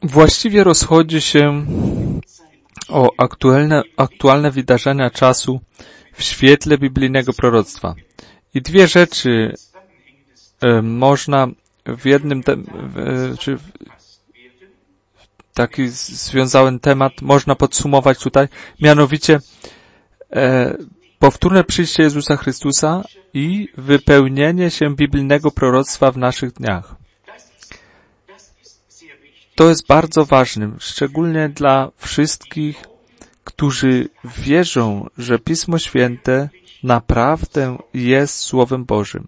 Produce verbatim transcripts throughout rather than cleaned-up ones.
właściwie rozchodzi się o aktualne, aktualne wydarzenia czasu w świetle biblijnego proroctwa. I dwie rzeczy e, można w jednym, te, e, czy w, taki związany temat można podsumować tutaj, mianowicie e, powtórne przyjście Jezusa Chrystusa i wypełnienie się biblijnego proroctwa w naszych dniach. To jest bardzo ważne, szczególnie dla wszystkich, którzy wierzą, że Pismo Święte naprawdę jest Słowem Bożym.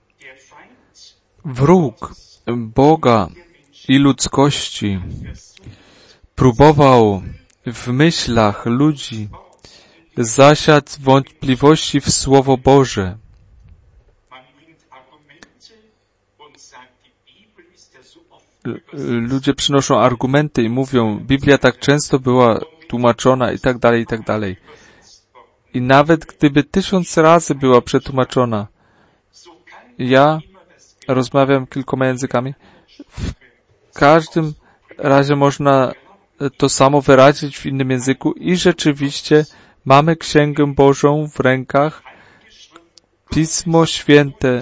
Wróg Boga i ludzkości próbował w myślach ludzi zasiać wątpliwości w Słowo Boże. Ludzie przynoszą argumenty i mówią, Biblia tak często była tłumaczona i tak dalej, i tak dalej. I nawet gdyby tysiąc razy była przetłumaczona, ja rozmawiam kilkoma językami, w każdym razie można to samo wyrazić w innym języku i rzeczywiście mamy Księgę Bożą w rękach, Pismo Święte,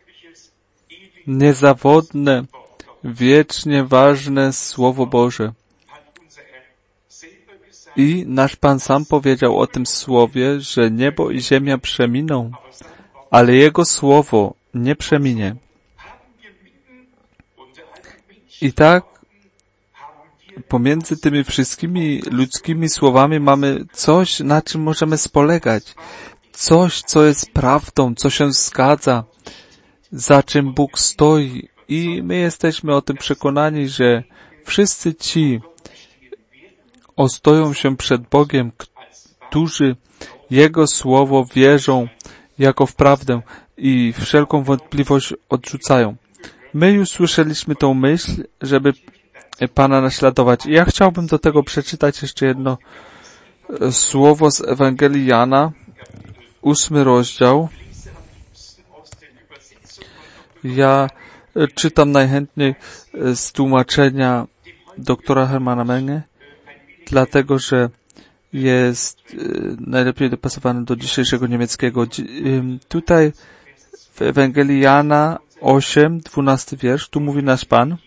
niezawodne, wiecznie ważne Słowo Boże. I nasz Pan sam powiedział o tym Słowie, że niebo i ziemia przeminą, ale Jego Słowo nie przeminie. I tak pomiędzy tymi wszystkimi ludzkimi słowami mamy coś, na czym możemy spolegać. Coś, co jest prawdą, co się zgadza, za czym Bóg stoi. I my jesteśmy o tym przekonani, że wszyscy ci ostoją się przed Bogiem, którzy Jego Słowo wierzą jako w prawdę i wszelką wątpliwość odrzucają. My już słyszeliśmy tą myśl, żeby Pana naśladować. I ja chciałbym do tego przeczytać jeszcze jedno słowo z Ewangelii Jana, ósmy rozdział. Ja czytam najchętniej z tłumaczenia doktora Hermana Menge, dlatego że jest najlepiej dopasowany do dzisiejszego niemieckiego. Tutaj w Ewangelii Jana osiem, dwunasty wiersz, tu mówi nasz Pan.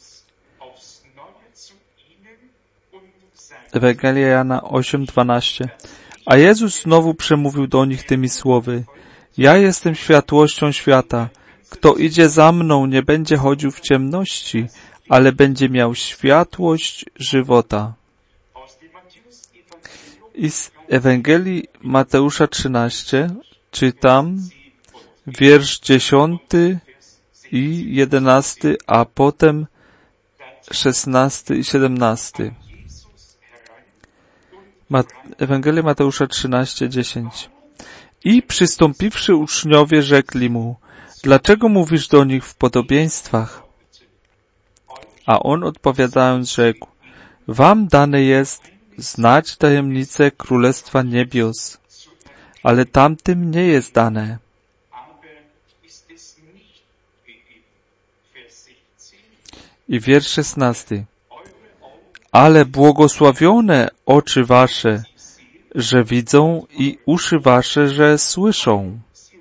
Ewangelia Jana osiem, dwanaście. A Jezus znowu przemówił do nich tymi słowy. Ja jestem światłością świata. Kto idzie za mną, nie będzie chodził w ciemności, ale będzie miał światłość żywota. I z Ewangelii Mateusza trzynaście czytam wiersz dziesiąty i jedenasty, a potem szesnasty i siedemnasty. Ewangelia Mateusza trzynaście, dziesięć. I przystąpiwszy uczniowie rzekli mu, dlaczego mówisz do nich w podobieństwach? A on odpowiadając rzekł, wam dane jest znać tajemnicę Królestwa Niebios, ale tamtym nie jest dane. I wiersz szesnasty. Ale błogosławione oczy wasze, że widzą i uszy wasze, że słyszą.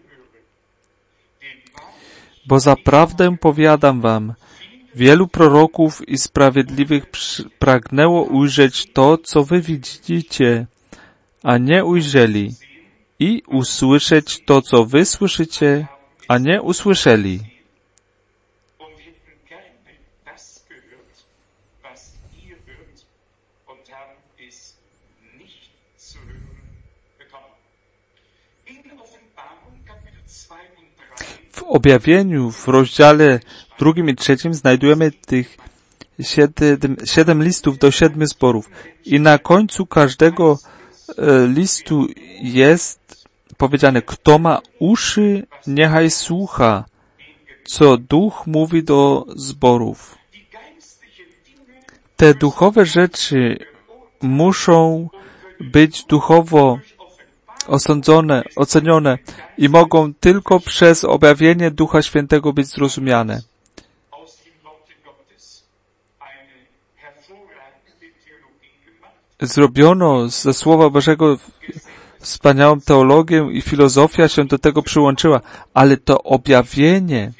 Bo zaprawdę powiadam wam, wielu proroków i sprawiedliwych pragnęło ujrzeć to, co wy widzicie, a nie ujrzeli, i usłyszeć to, co wy słyszycie, a nie usłyszeli. W objawieniu w rozdziale drugim i trzecim znajdujemy tych siedem, siedem listów do siedmiu zborów. I na końcu każdego e, listu jest powiedziane, kto ma uszy, niechaj słucha, co Duch mówi do zborów. Te duchowe rzeczy muszą być duchowo osądzone, ocenione i mogą tylko przez objawienie Ducha Świętego być zrozumiane. zrobiono ze Słowa Bożego wspaniałą teologię i filozofia się do tego przyłączyła, ale to objawienie,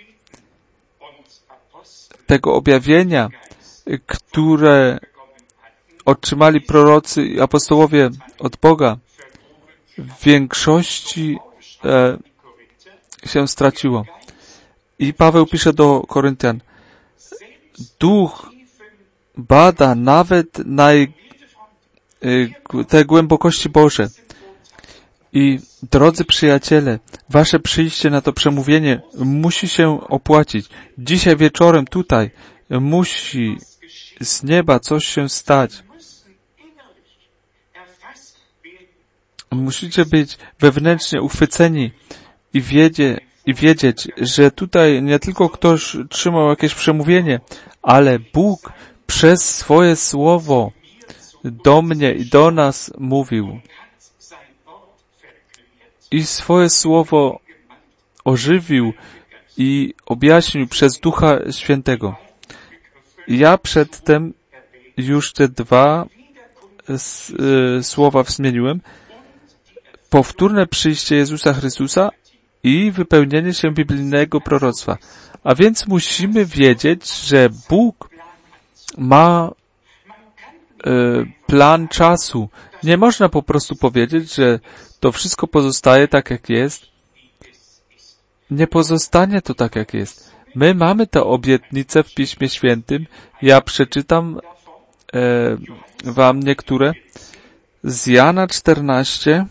tego objawienia, które otrzymali prorocy i apostołowie od Boga, w większości e, się straciło. I Paweł pisze do Koryntian, Duch bada nawet naj, e, te głębokości Boże. I drodzy przyjaciele, wasze przyjście na to przemówienie musi się opłacić. Dzisiaj wieczorem tutaj musi z nieba coś się stać. Musicie być wewnętrznie uchwyceni i, wiedzie, i wiedzieć, że tutaj nie tylko ktoś trzymał jakieś przemówienie, ale Bóg przez swoje słowo do mnie i do nas mówił. I swoje słowo ożywił i objaśnił przez Ducha Świętego. Ja przedtem już te dwa s, y, słowa zmieniłem. Powtórne przyjście Jezusa Chrystusa i wypełnienie się biblijnego proroctwa. A więc musimy wiedzieć, że Bóg ma y, plan czasu. Nie można po prostu powiedzieć, że to wszystko pozostaje tak, jak jest. Nie pozostanie to tak, jak jest. My mamy tę obietnicę w Piśmie Świętym. Ja przeczytam e, wam niektóre. Z Jana czternaście.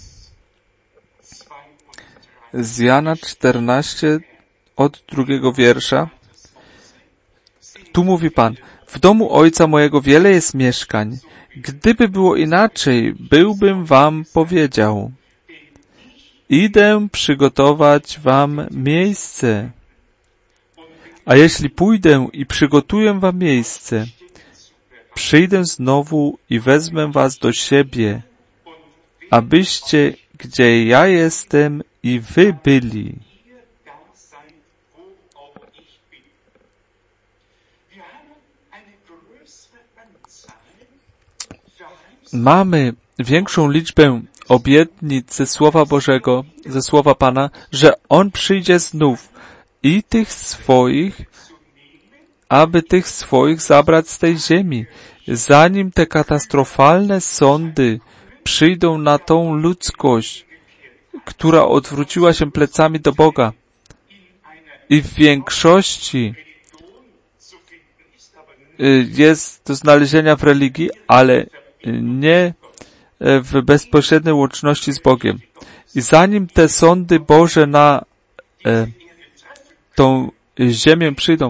Z Jana czternaście od drugiego wiersza. Tu mówi Pan, w domu Ojca mojego wiele jest mieszkań. Gdyby było inaczej, byłbym wam powiedział. Idę przygotować wam miejsce. A jeśli pójdę i przygotuję wam miejsce, przyjdę znowu i wezmę was do siebie, abyście, gdzie ja jestem, i wy byli. Mamy większą liczbę obietnic ze Słowa Bożego, ze Słowa Pana, że On przyjdzie znów i tych swoich, aby tych swoich zabrać z tej ziemi, zanim te katastrofalne sądy przyjdą na tą ludzkość, która odwróciła się plecami do Boga. I w większości jest do znalezienia w religii, ale nie w bezpośredniej łączności z Bogiem. I zanim te sądy Boże na e, tą ziemię przyjdą,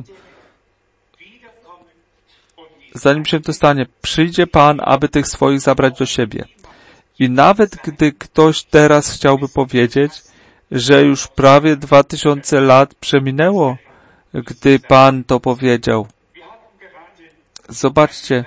zanim się to stanie, przyjdzie Pan, aby tych swoich zabrać do siebie. I nawet gdy ktoś teraz chciałby powiedzieć, że już prawie dwa tysiące lat przeminęło, gdy Pan to powiedział. Zobaczcie,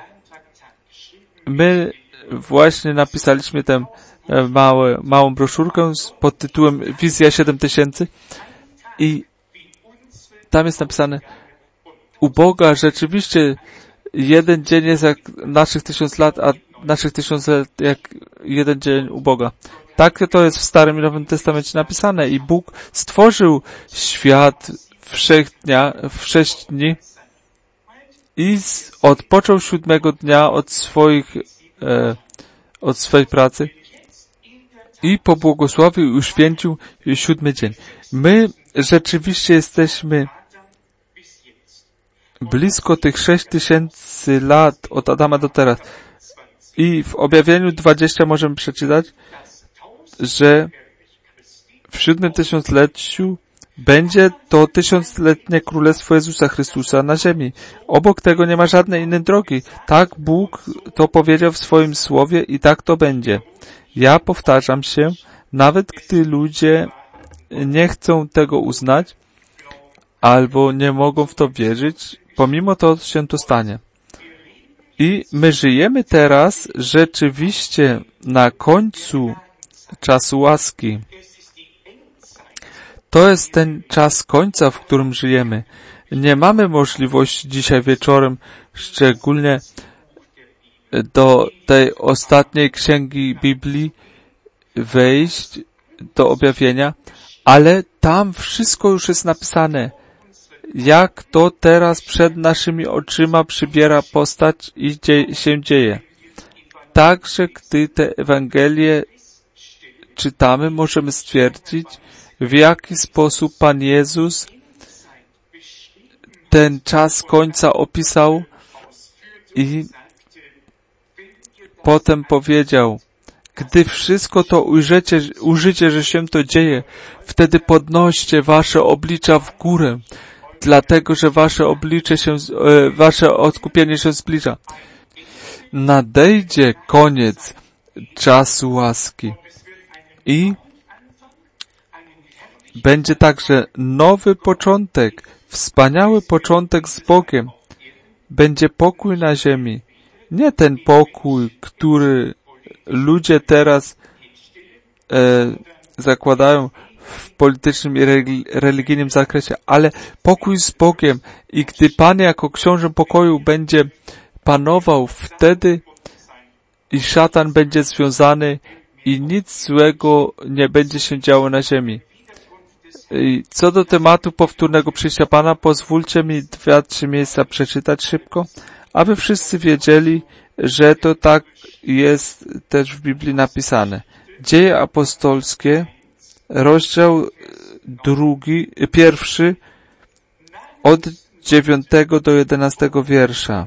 my właśnie napisaliśmy tę małe, małą broszurkę pod tytułem Wizja siedem tysięcy i tam jest napisane, u Boga rzeczywiście jeden dzień jest jak naszych tysiąc lat, a naszych tysiąc lat jak jeden dzień u Boga. Tak to jest w Starym i Nowym Testamencie napisane i Bóg stworzył świat w sześć dnia, w sześć dni i odpoczął siódmego dnia od swoich, e, od swojej pracy i pobłogosławił i uświęcił siódmy dzień. My rzeczywiście jesteśmy blisko tych sześć tysięcy lat od Adama do teraz. I w objawieniu dwudziestym możemy przeczytać, że w siódmym tysiącleciu będzie to tysiącletnie Królestwo Jezusa Chrystusa na ziemi. Obok tego nie ma żadnej innej drogi. Tak Bóg to powiedział w swoim słowie i tak to będzie. Ja powtarzam się, nawet gdy ludzie nie chcą tego uznać, albo nie mogą w to wierzyć, pomimo to się to stanie. I my żyjemy teraz rzeczywiście na końcu czasu łaski. To jest ten czas końca, w którym żyjemy. Nie mamy możliwości dzisiaj wieczorem, szczególnie do tej ostatniej księgi Biblii wejść, do objawienia, ale tam wszystko już jest napisane, jak to teraz przed naszymi oczyma przybiera postać i dzie- się dzieje. Także gdy te Ewangelie czytamy, możemy stwierdzić, w jaki sposób Pan Jezus ten czas końca opisał i potem powiedział, gdy wszystko to ujrzycie, ujrzycie, że się to dzieje, wtedy podnoście wasze oblicza w górę, dlatego, że wasze oblicze się, e, wasze odkupienie się zbliża. Nadejdzie koniec czasu łaski i będzie także nowy początek, wspaniały początek z Bogiem. Będzie pokój na ziemi. Nie ten pokój, który ludzie teraz e, zakładają w politycznym i religijnym zakresie, ale pokój z Bogiem. I gdy Pan jako książę pokoju będzie panował, wtedy i szatan będzie związany i nic złego nie będzie się działo na ziemi. I co do tematu powtórnego przyjścia Pana, pozwólcie mi dwa, trzy miejsca przeczytać szybko, aby wszyscy wiedzieli, że to tak jest też w Biblii napisane. Dzieje apostolskie, rozdział drugi, pierwszy, od dziewiątego do jedenastego wiersza.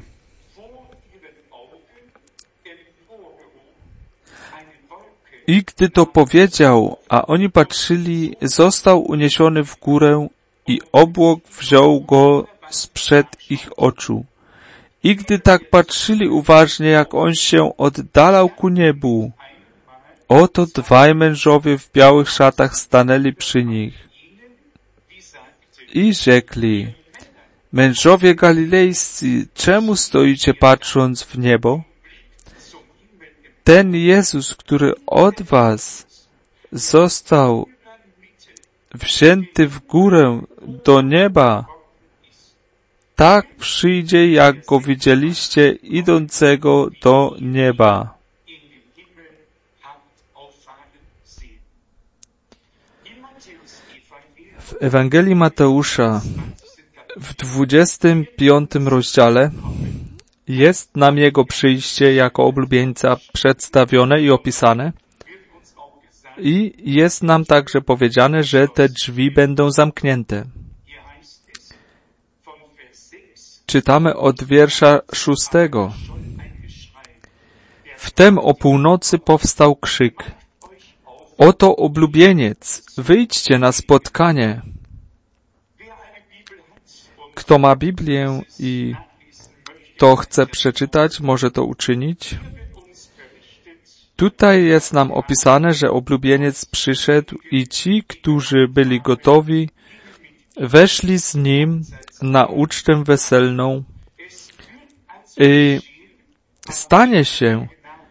I gdy to powiedział, a oni patrzyli, został uniesiony w górę i obłok wziął go sprzed ich oczu. I gdy tak patrzyli uważnie, jak on się oddalał ku niebu, oto dwaj mężowie w białych szatach stanęli przy nich i rzekli, mężowie galilejscy, czemu stoicie patrząc w niebo? Ten Jezus, który od was został wzięty w górę do nieba, tak przyjdzie, jak go widzieliście idącego do nieba. W Ewangelii Mateusza w dwudziestym piątym rozdziale jest nam Jego przyjście jako oblubieńca przedstawione i opisane i jest nam także powiedziane, że te drzwi będą zamknięte. Czytamy od wiersza szóstego. Wtem o północy powstał krzyk. Oto oblubieniec, wyjdźcie na spotkanie. Kto ma Biblię i to chce przeczytać, może to uczynić. Tutaj jest nam opisane, że oblubieniec przyszedł i ci, którzy byli gotowi, weszli z nim na ucztę weselną i stanie się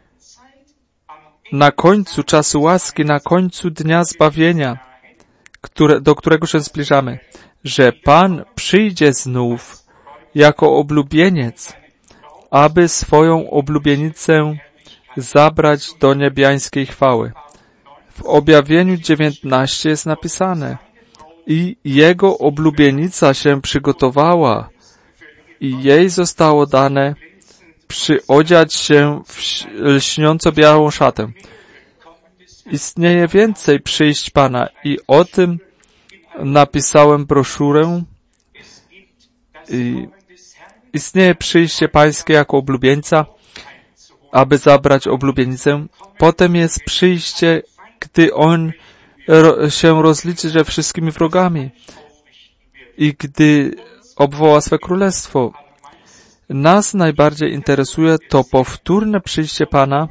na końcu czasu łaski, na końcu dnia zbawienia, które, do którego się zbliżamy, że Pan przyjdzie znów jako oblubieniec, aby swoją oblubienicę zabrać do niebiańskiej chwały. W objawieniu dziewiętnaście jest napisane i jego oblubienica się przygotowała i jej zostało dane przyodziać się w lśniąco białą szatę. Istnieje więcej przyjść Pana i o tym napisałem broszurę. I istnieje przyjście Pańskie jako oblubieńca, aby zabrać oblubienicę. Potem jest przyjście, gdy On ro- się rozliczy ze wszystkimi wrogami i gdy obwoła swe królestwo. Nas najbardziej interesuje to powtórne przyjście Pana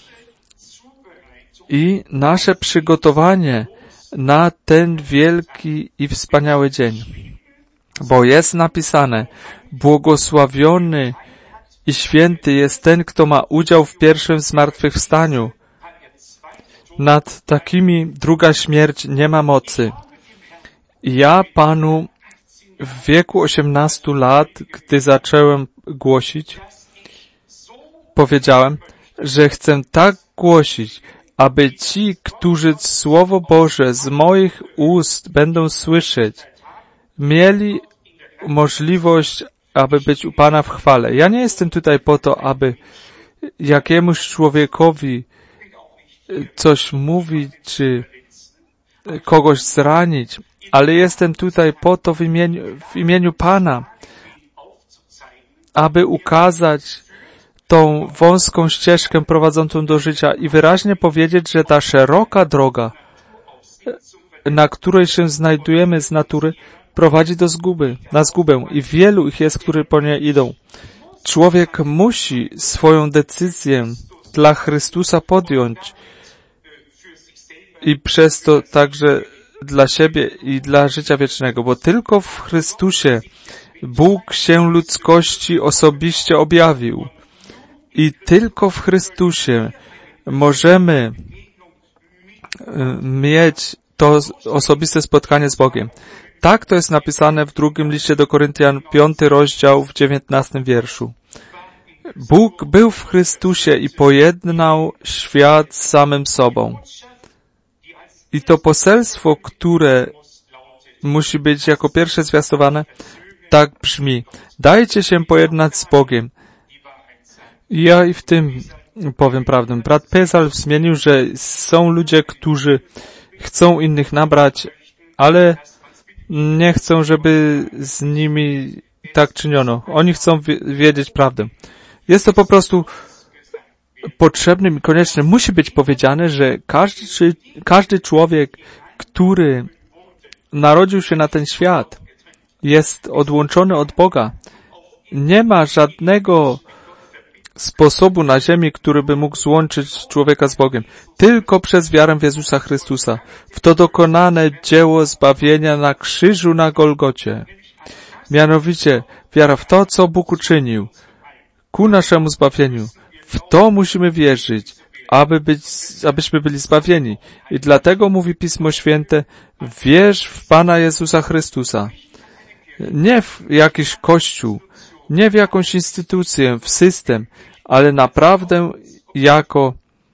i nasze przygotowanie na ten wielki i wspaniały dzień. Bo jest napisane, błogosławiony i święty jest ten, kto ma udział w pierwszym zmartwychwstaniu. Nad takimi druga śmierć nie ma mocy. Ja Panu w wieku osiemnastu lat, gdy zacząłem głosić, powiedziałem, że chcę tak głosić, aby ci, którzy Słowo Boże z moich ust będą słyszeć, mieli możliwość, aby być u Pana w chwale. Ja nie jestem tutaj po to, aby jakiemuś człowiekowi coś mówić, czy kogoś zranić, ale jestem tutaj po to w imieniu, w imieniu Pana, aby ukazać tą wąską ścieżkę prowadzącą do życia i wyraźnie powiedzieć, że ta szeroka droga, na której się znajdujemy z natury, prowadzi do zguby, na zgubę i wielu ich jest, którzy po niej idą. Człowiek musi swoją decyzję dla Chrystusa podjąć i przez to także dla siebie i dla życia wiecznego, bo tylko w Chrystusie Bóg się ludzkości osobiście objawił i tylko w Chrystusie możemy mieć to osobiste spotkanie z Bogiem. Tak to jest napisane w drugim liście do Koryntian, piąty rozdział w dziewiętnastym wierszu. Bóg był w Chrystusie i pojednał świat z samym sobą. I to poselstwo, które musi być jako pierwsze zwiastowane, tak brzmi. Dajcie się pojednać z Bogiem. Ja i w tym powiem prawdę. Brat Pesal zmienił, że są ludzie, którzy chcą innych nabrać, ale nie chcą, żeby z nimi tak czyniono. Oni chcą wiedzieć prawdę. Jest to po prostu potrzebnym i koniecznym. Musi być powiedziane, że każdy, każdy człowiek, który narodził się na ten świat, jest odłączony od Boga. Nie ma żadnego sposobu na ziemi, który by mógł złączyć człowieka z Bogiem. Tylko przez wiarę w Jezusa Chrystusa. W to dokonane dzieło zbawienia na krzyżu na Golgocie. Mianowicie wiara w to, co Bóg uczynił ku naszemu zbawieniu. W to musimy wierzyć, aby być, abyśmy byli zbawieni. I dlatego mówi Pismo Święte, wierz w Pana Jezusa Chrystusa. Nie w jakiś kościół, nie w jakąś instytucję, w system, ale naprawdę jako,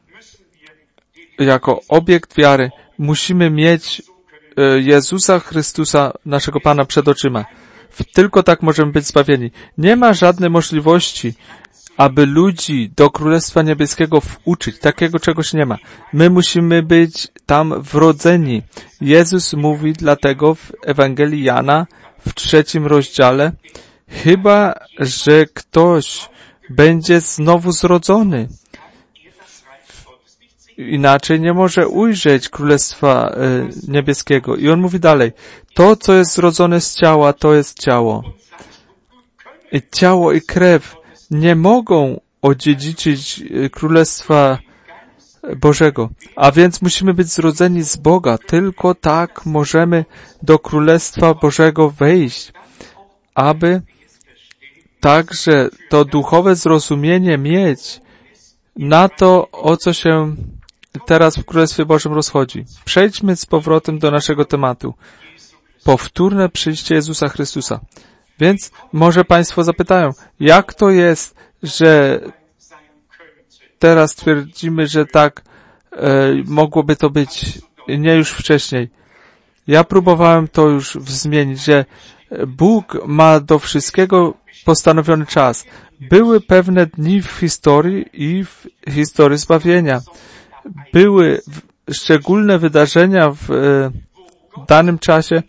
jako obiekt wiary musimy mieć Jezusa Chrystusa, naszego Pana, przed oczyma. Tylko tak możemy być zbawieni. Nie ma żadnej możliwości, aby ludzi do Królestwa Niebieskiego wuczyć. Takiego czegoś nie ma. My musimy być tam wrodzeni. Jezus mówi dlatego w Ewangelii Jana w trzecim rozdziale, chyba że ktoś będzie znowu zrodzony. Inaczej nie może ujrzeć Królestwa e, Niebieskiego. I on mówi dalej, to, co jest zrodzone z ciała, to jest ciało. I ciało i krew nie mogą odziedziczyć Królestwa Bożego. A więc musimy być zrodzeni z Boga. Tylko tak możemy do Królestwa Bożego wejść, aby także to duchowe zrozumienie mieć na to, o co się teraz w Królestwie Bożym rozchodzi. Przejdźmy z powrotem do naszego tematu. Powtórne przyjście Jezusa Chrystusa. Więc może Państwo zapytają, jak to jest, że teraz twierdzimy, że tak e, mogłoby to być nie już wcześniej. Ja próbowałem to już zmienić, że Bóg ma do wszystkiego postanowiony czas. Były pewne dni w historii i w historii zbawienia. Były szczególne wydarzenia w e, danym czasie,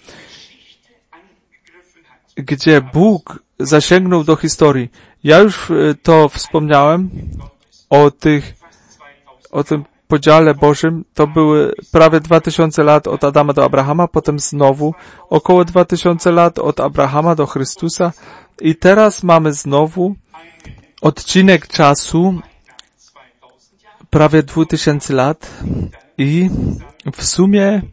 gdzie Bóg zasięgnął do historii. Ja już e, to wspomniałem o tych, o tym podziale Bożym. To były prawie dwa tysiące lat od Adama do Abrahama, potem znowu około dwa tysiące lat od Abrahama do Chrystusa i teraz mamy znowu odcinek czasu prawie dwa tysiące lat i w sumie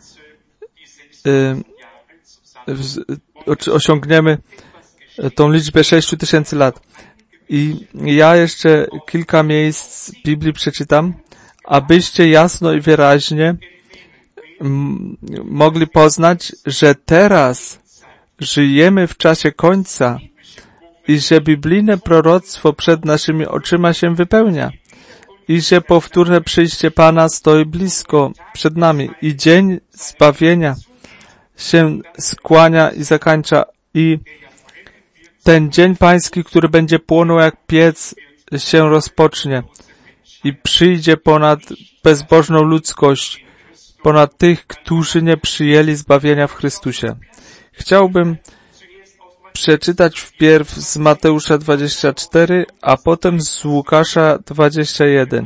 y, osiągniemy tą liczbę sześć tysięcy lat. I ja jeszcze kilka miejsc z Biblii przeczytam, abyście jasno i wyraźnie m- mogli poznać, że teraz żyjemy w czasie końca i że biblijne proroctwo przed naszymi oczyma się wypełnia i że powtórne przyjście Pana stoi blisko przed nami i dzień zbawienia się skłania i zakończa i ten dzień pański, który będzie płonął jak piec, się rozpocznie i przyjdzie ponad bezbożną ludzkość, ponad tych, którzy nie przyjęli zbawienia w Chrystusie. Chciałbym przeczytać wpierw z Mateusza dwudziestego czwartego, a potem z Łukasza dwudziestego pierwszego.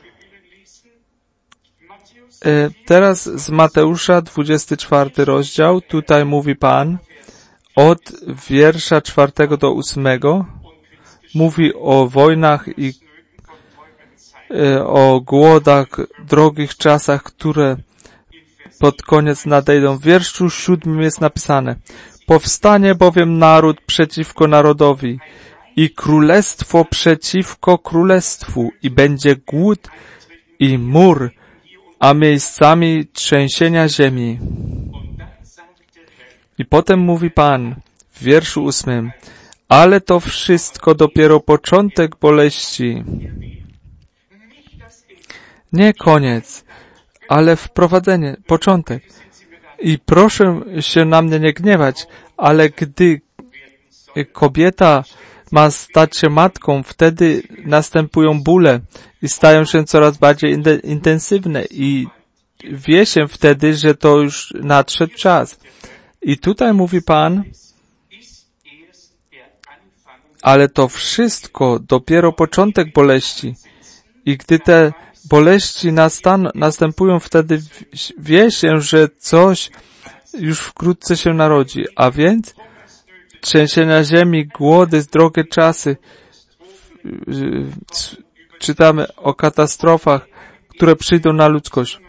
E, teraz z Mateusza dwudziesty czwarty rozdział, tutaj mówi Pan, od wiersza czwartego do ósmego, mówi o wojnach i e, o głodach, drogich czasach, które pod koniec nadejdą. W wierszu siódmym jest napisane: powstanie bowiem naród przeciwko narodowi i królestwo przeciwko królestwu i będzie głód i mur, a miejscami trzęsienia ziemi. I potem mówi Pan w wierszu ósmym: ale to wszystko dopiero początek boleści. Nie koniec, ale wprowadzenie, początek. I proszę się na mnie nie gniewać, ale gdy kobieta ma stać się matką, wtedy następują bóle i stają się coraz bardziej in- intensywne i wie się wtedy, że to już nadszedł czas. I tutaj mówi Pan, ale to wszystko dopiero początek boleści. I gdy te boleści nastan- następują, wtedy wie się, że coś już wkrótce się narodzi. A więc trzęsienia ziemi, głody, drogie czasy. Czytamy o katastrofach, które przyjdą na ludzkość.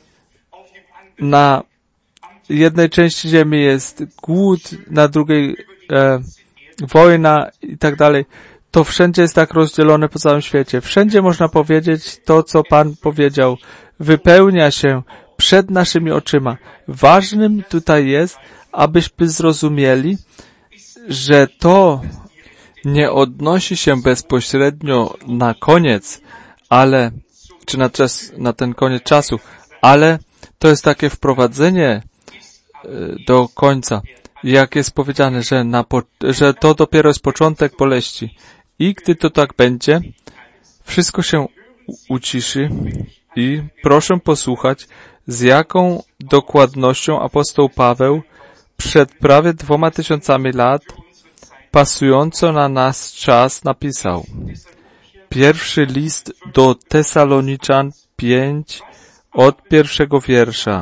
Na jednej części ziemi jest głód, na drugiej e, wojna i tak dalej. To wszędzie jest tak rozdzielone po całym świecie. Wszędzie można powiedzieć to, co Pan powiedział. Wypełnia się przed naszymi oczyma. Ważnym tutaj jest, abyśmy zrozumieli, że to nie odnosi się bezpośrednio na koniec, ale, czy na czas, na ten koniec czasu, ale to jest takie wprowadzenie do końca. Jak jest powiedziane, że, na, że to dopiero jest początek boleści. I gdy to tak będzie, wszystko się uciszy i proszę posłuchać, z jaką dokładnością apostoł Paweł przed prawie dwoma tysiącami lat pasująco na nas czas napisał. Pierwszy list do Tesaloniczan pięć od pierwszego wiersza.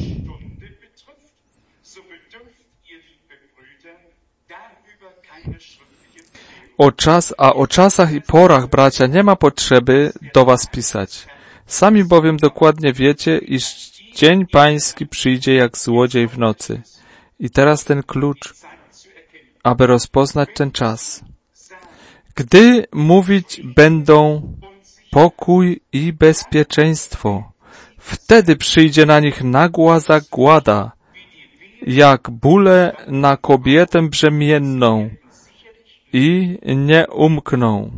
O czas, a o czasach i porach, bracia, nie ma potrzeby do was pisać. Sami bowiem dokładnie wiecie, iż dzień pański przyjdzie jak złodziej w nocy. I teraz ten klucz, aby rozpoznać ten czas. Gdy mówić będą pokój i bezpieczeństwo, wtedy przyjdzie na nich nagła zagłada, jak bóle na kobietę brzemienną i nie umkną.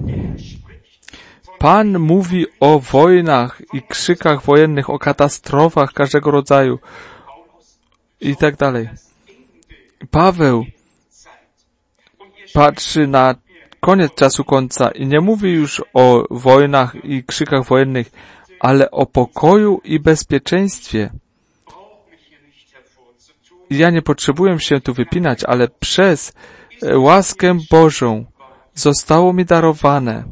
Pan mówi o wojnach i krzykach wojennych, o katastrofach każdego rodzaju i tak dalej. Paweł patrzy na koniec czasu końca i nie mówi już o wojnach i krzykach wojennych, ale o pokoju i bezpieczeństwie. Ja nie potrzebuję się tu wypinać, ale przez łaskę Bożą zostało mi darowane,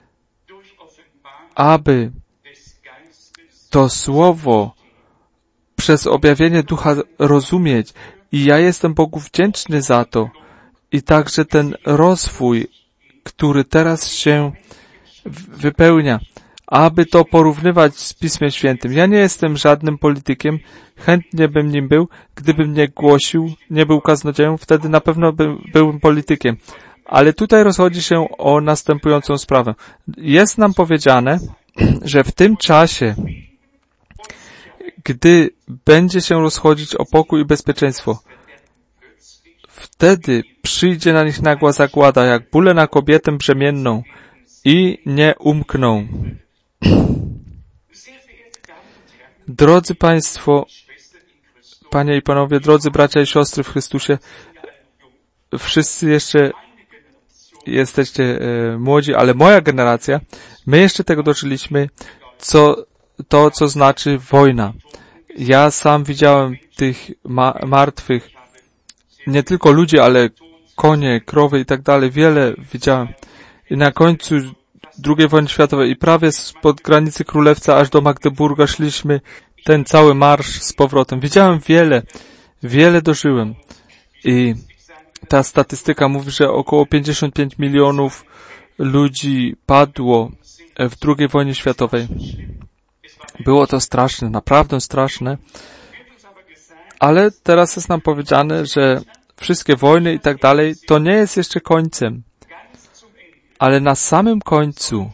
aby to słowo przez objawienie Ducha rozumieć. I ja jestem Bogu wdzięczny za to. I także ten rozwój, który teraz się wypełnia, aby to porównywać z Pismem Świętym. Ja nie jestem żadnym politykiem, chętnie bym nim był, gdybym nie głosił, nie był kaznodzieją, wtedy na pewno by, byłbym politykiem. Ale tutaj rozchodzi się o następującą sprawę. Jest nam powiedziane, że w tym czasie, gdy będzie się rozchodzić o pokój i bezpieczeństwo, wtedy przyjdzie na nich nagła zagłada, jak bóle na kobietę brzemienną i nie umkną. Drodzy Państwo, Panie i Panowie, drodzy bracia i siostry w Chrystusie, wszyscy jeszcze jesteście e, młodzi, ale moja generacja, my jeszcze tego dożyliśmy, co, to co znaczy wojna. Ja sam widziałem tych ma- martwych, nie tylko ludzi, ale konie, krowy i tak dalej, wiele widziałem. I na końcu drugiej wojny światowej i prawie spod granicy Królewca aż do Magdeburga szliśmy ten cały marsz z powrotem. Widziałem wiele, wiele dożyłem. I ta statystyka mówi, że około pięćdziesiąt pięć milionów ludzi padło w drugiej wojnie światowej. Było to straszne, naprawdę straszne. Ale teraz jest nam powiedziane, że wszystkie wojny i tak dalej, to nie jest jeszcze końcem. Ale na samym końcu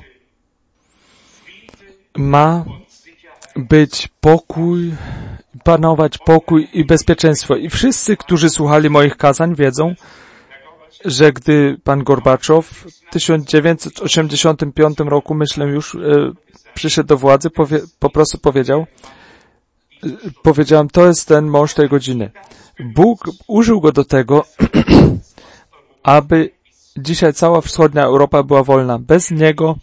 ma być pokój, panować pokój i bezpieczeństwo. I wszyscy, którzy słuchali moich kazań, wiedzą, że gdy pan Gorbaczow w tysiąc dziewięćset osiemdziesiątym piątym roku, myślę już, e, przyszedł do władzy, powie, po prostu powiedział, e, powiedziałem, to jest ten mąż tej godziny. Bóg użył go do tego, aby dzisiaj cała wschodnia Europa była wolna. Bez niego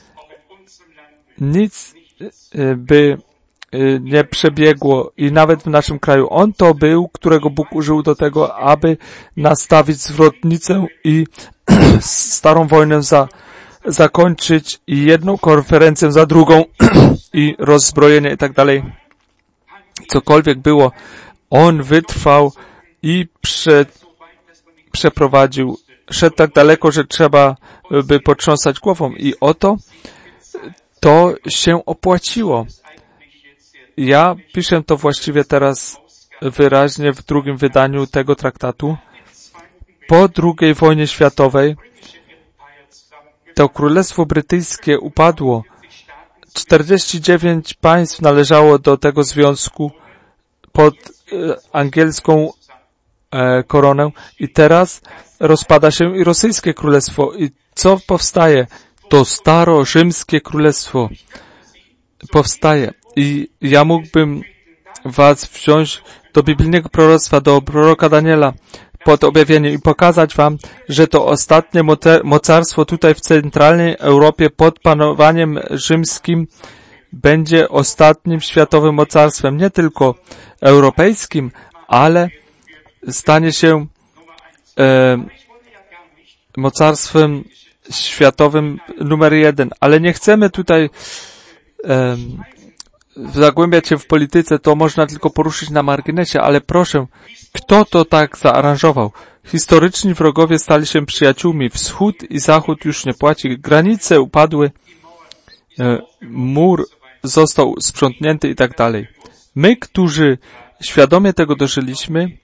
nic by nie przebiegło i nawet w naszym kraju. On to był, którego Bóg użył do tego, aby nastawić zwrotnicę i starą wojnę za, zakończyć i jedną konferencję za drugą i rozbrojenie i tak dalej. Cokolwiek było, on wytrwał i prze, przeprowadził. Szedł tak daleko, że trzeba by potrząsać głową. I oto to się opłaciło. Ja piszę to właściwie teraz wyraźnie w drugim wydaniu tego traktatu. Po drugiej wojnie światowej to Królestwo Brytyjskie upadło. czterdzieści dziewięć państw należało do tego związku pod e, angielską e, koronę i teraz rozpada się i rosyjskie królestwo. I co powstaje? To staro-rzymskie królestwo powstaje. I ja mógłbym was wziąć do biblijnego proroctwa, do proroka Daniela pod objawieniem i pokazać wam, że to ostatnie mocarstwo tutaj w centralnej Europie pod panowaniem rzymskim będzie ostatnim światowym mocarstwem, nie tylko europejskim, ale stanie się e, mocarstwem światowym numer jeden. Ale nie chcemy tutaj e, zagłębiać się w polityce, to można tylko poruszyć na marginesie, ale proszę, kto to tak zaaranżował? Historyczni wrogowie stali się przyjaciółmi, wschód i zachód już nie płaci, granice upadły, e, mur został sprzątnięty i tak dalej. My, którzy świadomie tego dożyliśmy,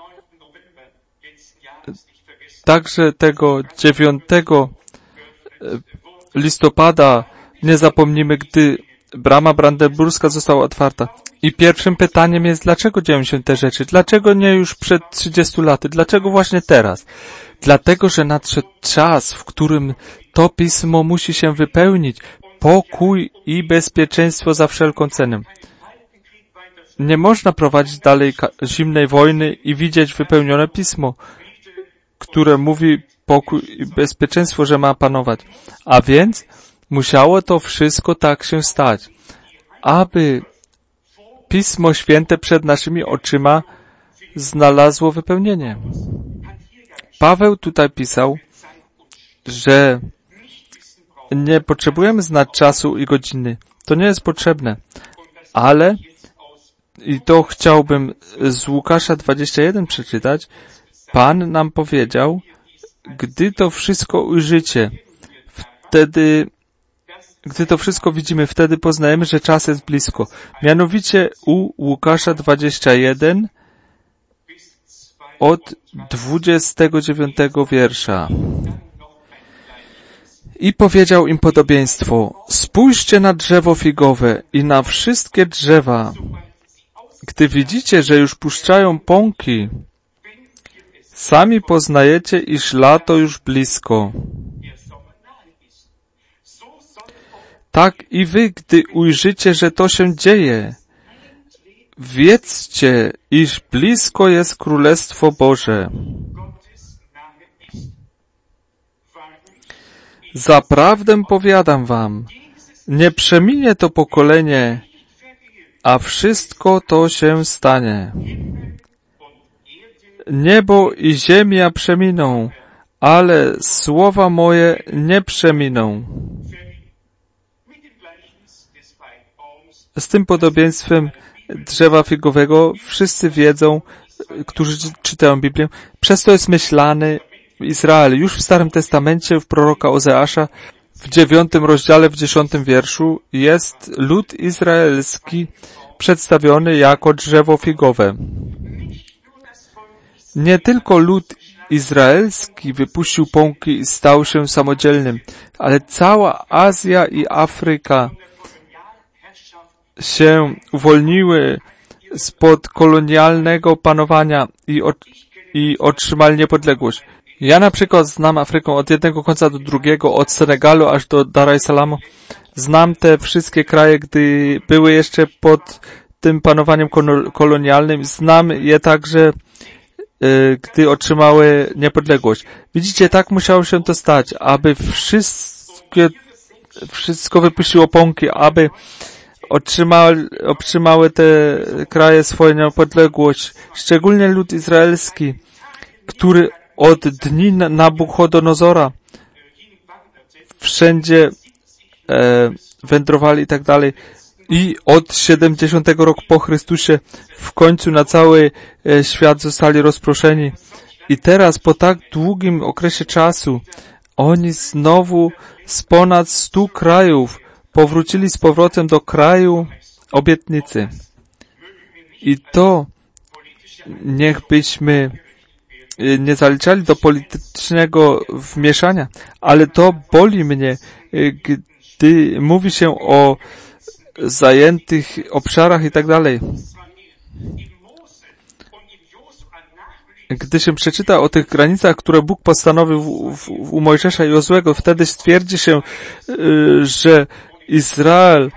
także tego dziewiątego listopada nie zapomnimy, gdy brama brandenburska została otwarta. I pierwszym pytaniem jest, dlaczego dzieją się te rzeczy? Dlaczego nie już przed trzydziestu laty? Dlaczego właśnie teraz? Dlatego, że nadszedł czas, w którym to pismo musi się wypełnić. Pokój i bezpieczeństwo za wszelką cenę. Nie można prowadzić dalej zimnej wojny i widzieć wypełnione pismo, które mówi pokój i bezpieczeństwo, że ma panować. A więc musiało to wszystko tak się stać, aby Pismo Święte przed naszymi oczyma znalazło wypełnienie. Paweł tutaj pisał, że nie potrzebujemy znać czasu i godziny. To nie jest potrzebne. Ale, i to chciałbym z Łukasza dwudziestego pierwszego przeczytać, Pan nam powiedział, gdy to wszystko ujrzycie, wtedy, gdy to wszystko widzimy, wtedy poznajemy, że czas jest blisko. Mianowicie u Łukasza dwudziestego pierwszego od dwudziestego dziewiątego wiersza. I powiedział im podobieństwo, spójrzcie na drzewo figowe i na wszystkie drzewa. Gdy widzicie, że już puszczają pąki, Sami poznajecie, iż lato już blisko. Tak i wy, gdy ujrzycie, że to się dzieje, wiedzcie, iż blisko jest Królestwo Boże. Zaprawdę powiadam wam, nie przeminie to pokolenie, a wszystko to się stanie. Niebo i ziemia przeminą, ale słowa moje nie przeminą. Z tym podobieństwem drzewa figowego wszyscy wiedzą, którzy czytają Biblię, przez to jest myślany Izrael. Już w Starym Testamencie, w proroka Ozeasza, w dziewiątym rozdziale, w dziesiątym wierszu jest lud izraelski przedstawiony jako drzewo figowe. Nie tylko lud izraelski wypuścił pąki i stał się samodzielnym, ale cała Azja i Afryka się uwolniły spod kolonialnego panowania i, o, i otrzymali niepodległość. Ja na przykład znam Afrykę od jednego końca do drugiego, od Senegalu aż do Dar es Salamu. Znam te wszystkie kraje, gdy były jeszcze pod tym panowaniem kolonialnym. Znam je także, y, gdy otrzymały niepodległość. Widzicie, tak musiało się to stać, aby wszystkie, wszystko wypuściło pąki, aby otrzymały, otrzymały te kraje swoją niepodległość. Szczególnie lud izraelski, który od dni Nabuchodonozora wszędzie e, wędrowali i tak dalej. I od siedemdziesiątego roku po Chrystusie w końcu na cały e, świat zostali rozproszeni. I teraz po tak długim okresie czasu oni znowu z ponad stu krajów powrócili z powrotem do kraju obietnicy. I to niech byśmy nie zaliczali do politycznego wmieszania, ale to boli mnie, gdy mówi się o zajętych obszarach i tak dalej. Gdy się przeczyta o tych granicach, które Bóg postanowił w, w, u Mojżesza i Jozłego, wtedy stwierdzi się, że Izrael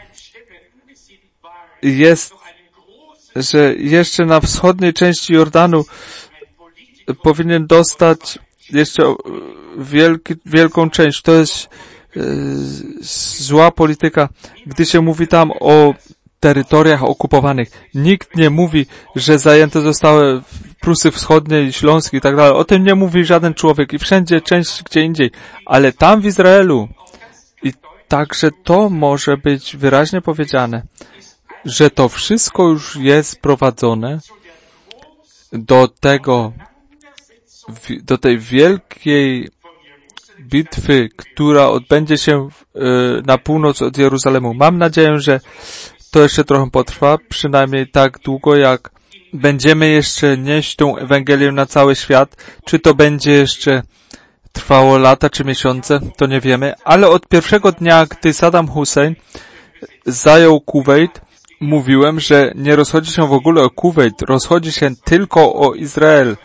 jest, że jeszcze na wschodniej części Jordanu powinien dostać jeszcze wielki, wielką część. To jest e, zła polityka, gdy się mówi tam o terytoriach okupowanych. Nikt nie mówi, że zajęte zostały Prusy Wschodnie i Śląsk i tak dalej. O tym nie mówi żaden człowiek i wszędzie część gdzie indziej. Ale tam w Izraelu i także to może być wyraźnie powiedziane, że to wszystko już jest prowadzone do tego, do tej wielkiej bitwy, która odbędzie się na północ od Jeruzalemu. Mam nadzieję, że to jeszcze trochę potrwa, przynajmniej tak długo, jak będziemy jeszcze nieść tą Ewangelię na cały świat. Czy to będzie jeszcze trwało lata czy miesiące, to nie wiemy, ale od pierwszego dnia, gdy Saddam Hussein zajął Kuwejt, mówiłem, że nie rozchodzi się w ogóle o Kuwejt, rozchodzi się tylko o Izrael.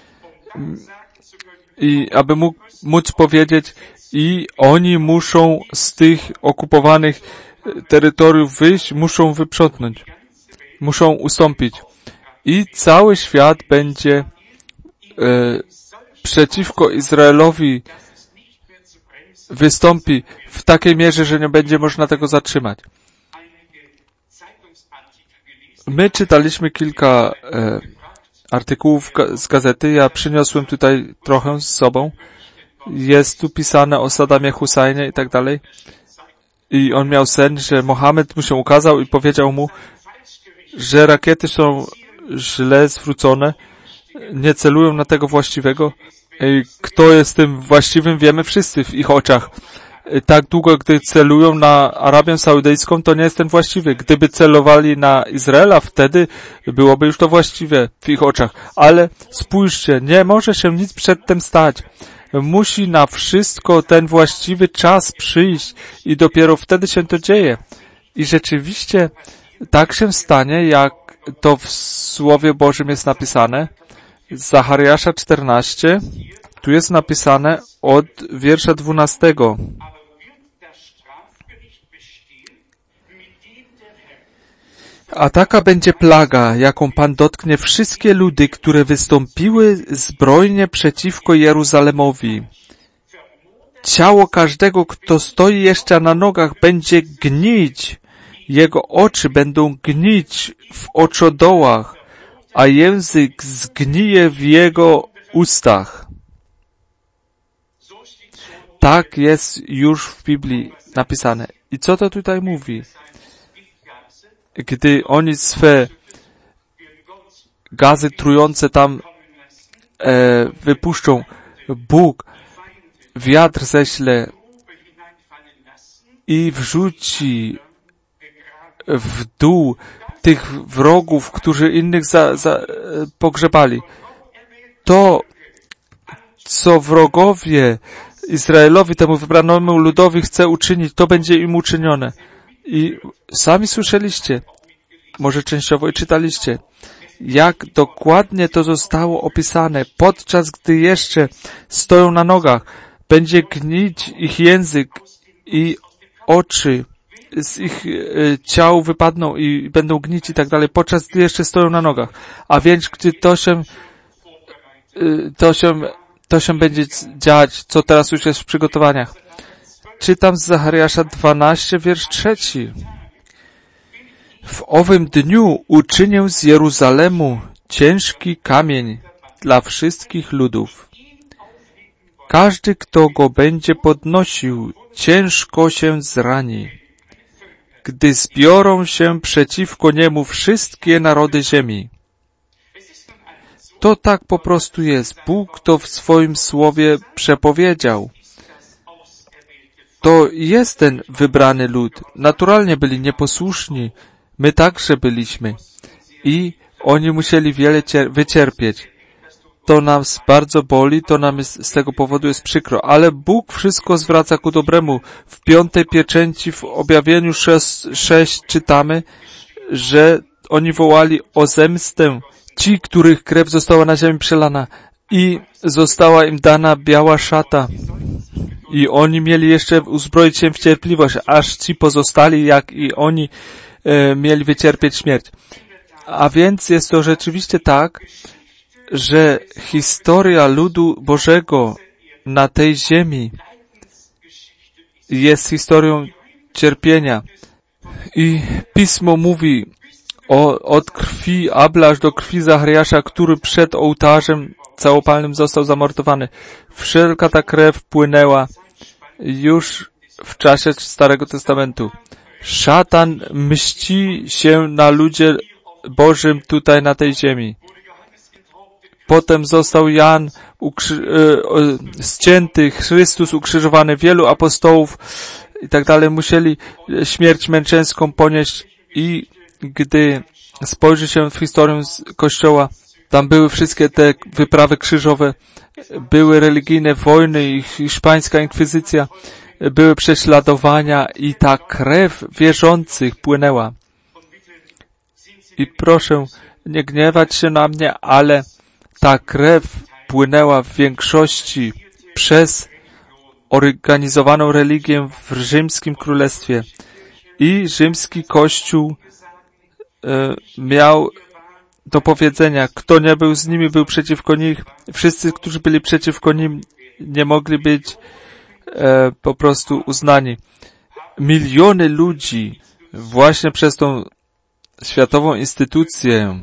I aby mógł, móc powiedzieć, i oni muszą z tych okupowanych terytoriów wyjść, muszą wyprzątnąć, muszą ustąpić. I cały świat będzie e, przeciwko Izraelowi wystąpi w takiej mierze, że nie będzie można tego zatrzymać. My czytaliśmy kilka e, artykułów ga- z gazety. Ja przyniosłem tutaj trochę z sobą. Jest tu pisane o Saddamie Husseinie i tak dalej. I on miał sen, że Mohamed mu się ukazał i powiedział mu, że rakiety są źle zwrócone, nie celują na tego właściwego. I kto jest tym właściwym, wiemy wszyscy w ich oczach. Tak długo, gdy celują na Arabię Saudyjską, to nie jest ten właściwy. Gdyby celowali na Izraela, wtedy byłoby już to właściwe w ich oczach. Ale spójrzcie, nie może się nic przedtem stać. Musi na wszystko ten właściwy czas przyjść i dopiero wtedy się to dzieje. I rzeczywiście tak się stanie, jak to w Słowie Bożym jest napisane, Zachariasza czternaście, tu jest napisane od wiersza dwunastego. A taka będzie plaga, jaką Pan dotknie wszystkie ludy, które wystąpiły zbrojnie przeciwko Jeruzalemowi. Ciało każdego, kto stoi jeszcze na nogach, będzie gnić. Jego oczy będą gnić w oczodołach, a język zgnije w jego ustach. Tak jest już w Biblii napisane. I co to tutaj mówi? Gdy oni swe gazy trujące tam e, wypuszczą, Bóg wiatr ześle i wrzuci w dół tych wrogów, którzy innych za, za, e, pogrzebali. To, co wrogowie Izraelowi, temu wybranemu ludowi chce uczynić, to będzie im uczynione. I sami słyszeliście, może częściowo i czytaliście, jak dokładnie to zostało opisane, podczas gdy jeszcze stoją na nogach. Będzie gnić ich język i oczy z ich e, ciał wypadną i będą gnić i tak dalej, podczas gdy jeszcze stoją na nogach. A więc, gdy to się, e, to się, to się będzie dziać, co teraz już jest w przygotowaniach. Czytam z Zachariasza dwanaście, wiersz trzeci. W owym dniu uczynię z Jeruzalemu ciężki kamień dla wszystkich ludów. Każdy, kto go będzie podnosił, ciężko się zrani, gdy zbiorą się przeciwko niemu wszystkie narody ziemi. To tak po prostu jest. Bóg to w swoim słowie przepowiedział. To jest ten wybrany lud. Naturalnie byli nieposłuszni. My także byliśmy. I oni musieli wiele wycierpieć. To nas bardzo boli, to nam jest, z tego powodu jest przykro. Ale Bóg wszystko zwraca ku dobremu. W piątej pieczęci w objawieniu sześć czytamy, że oni wołali o zemstę. Ci, których krew została na ziemi przelana i została im dana biała szata. I oni mieli jeszcze uzbroić się w cierpliwość, aż ci pozostali, jak i oni, e, mieli wycierpieć śmierć. A więc jest to rzeczywiście tak, że historia ludu Bożego na tej ziemi jest historią cierpienia. I Pismo mówi o, od krwi Abla aż do krwi Zachariasza, który przed ołtarzem całopalnym został zamordowany. Wszelka ta krew płynęła już w czasie Starego Testamentu. Szatan mści się na ludzie Bożym tutaj na tej ziemi. Potem został Jan ukrzy- e, ścięty, Chrystus ukrzyżowany, wielu apostołów i tak dalej musieli śmierć męczeńską ponieść i gdy spojrzy się w historię Kościoła, tam były wszystkie te wyprawy krzyżowe, były religijne wojny i hiszpańska inkwizycja, były prześladowania i ta krew wierzących płynęła. I proszę nie gniewać się na mnie, ale ta krew płynęła w większości przez organizowaną religię w rzymskim królestwie. I rzymski kościół e, miał do powiedzenia, kto nie był z nimi, był przeciwko nich. Wszyscy, którzy byli przeciwko nim, nie mogli być e, po prostu uznani. Miliony ludzi właśnie przez tą światową instytucję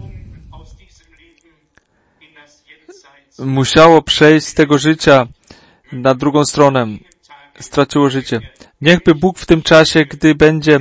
musiało przejść z tego życia na drugą stronę. Straciło życie. Niechby Bóg w tym czasie, gdy będzie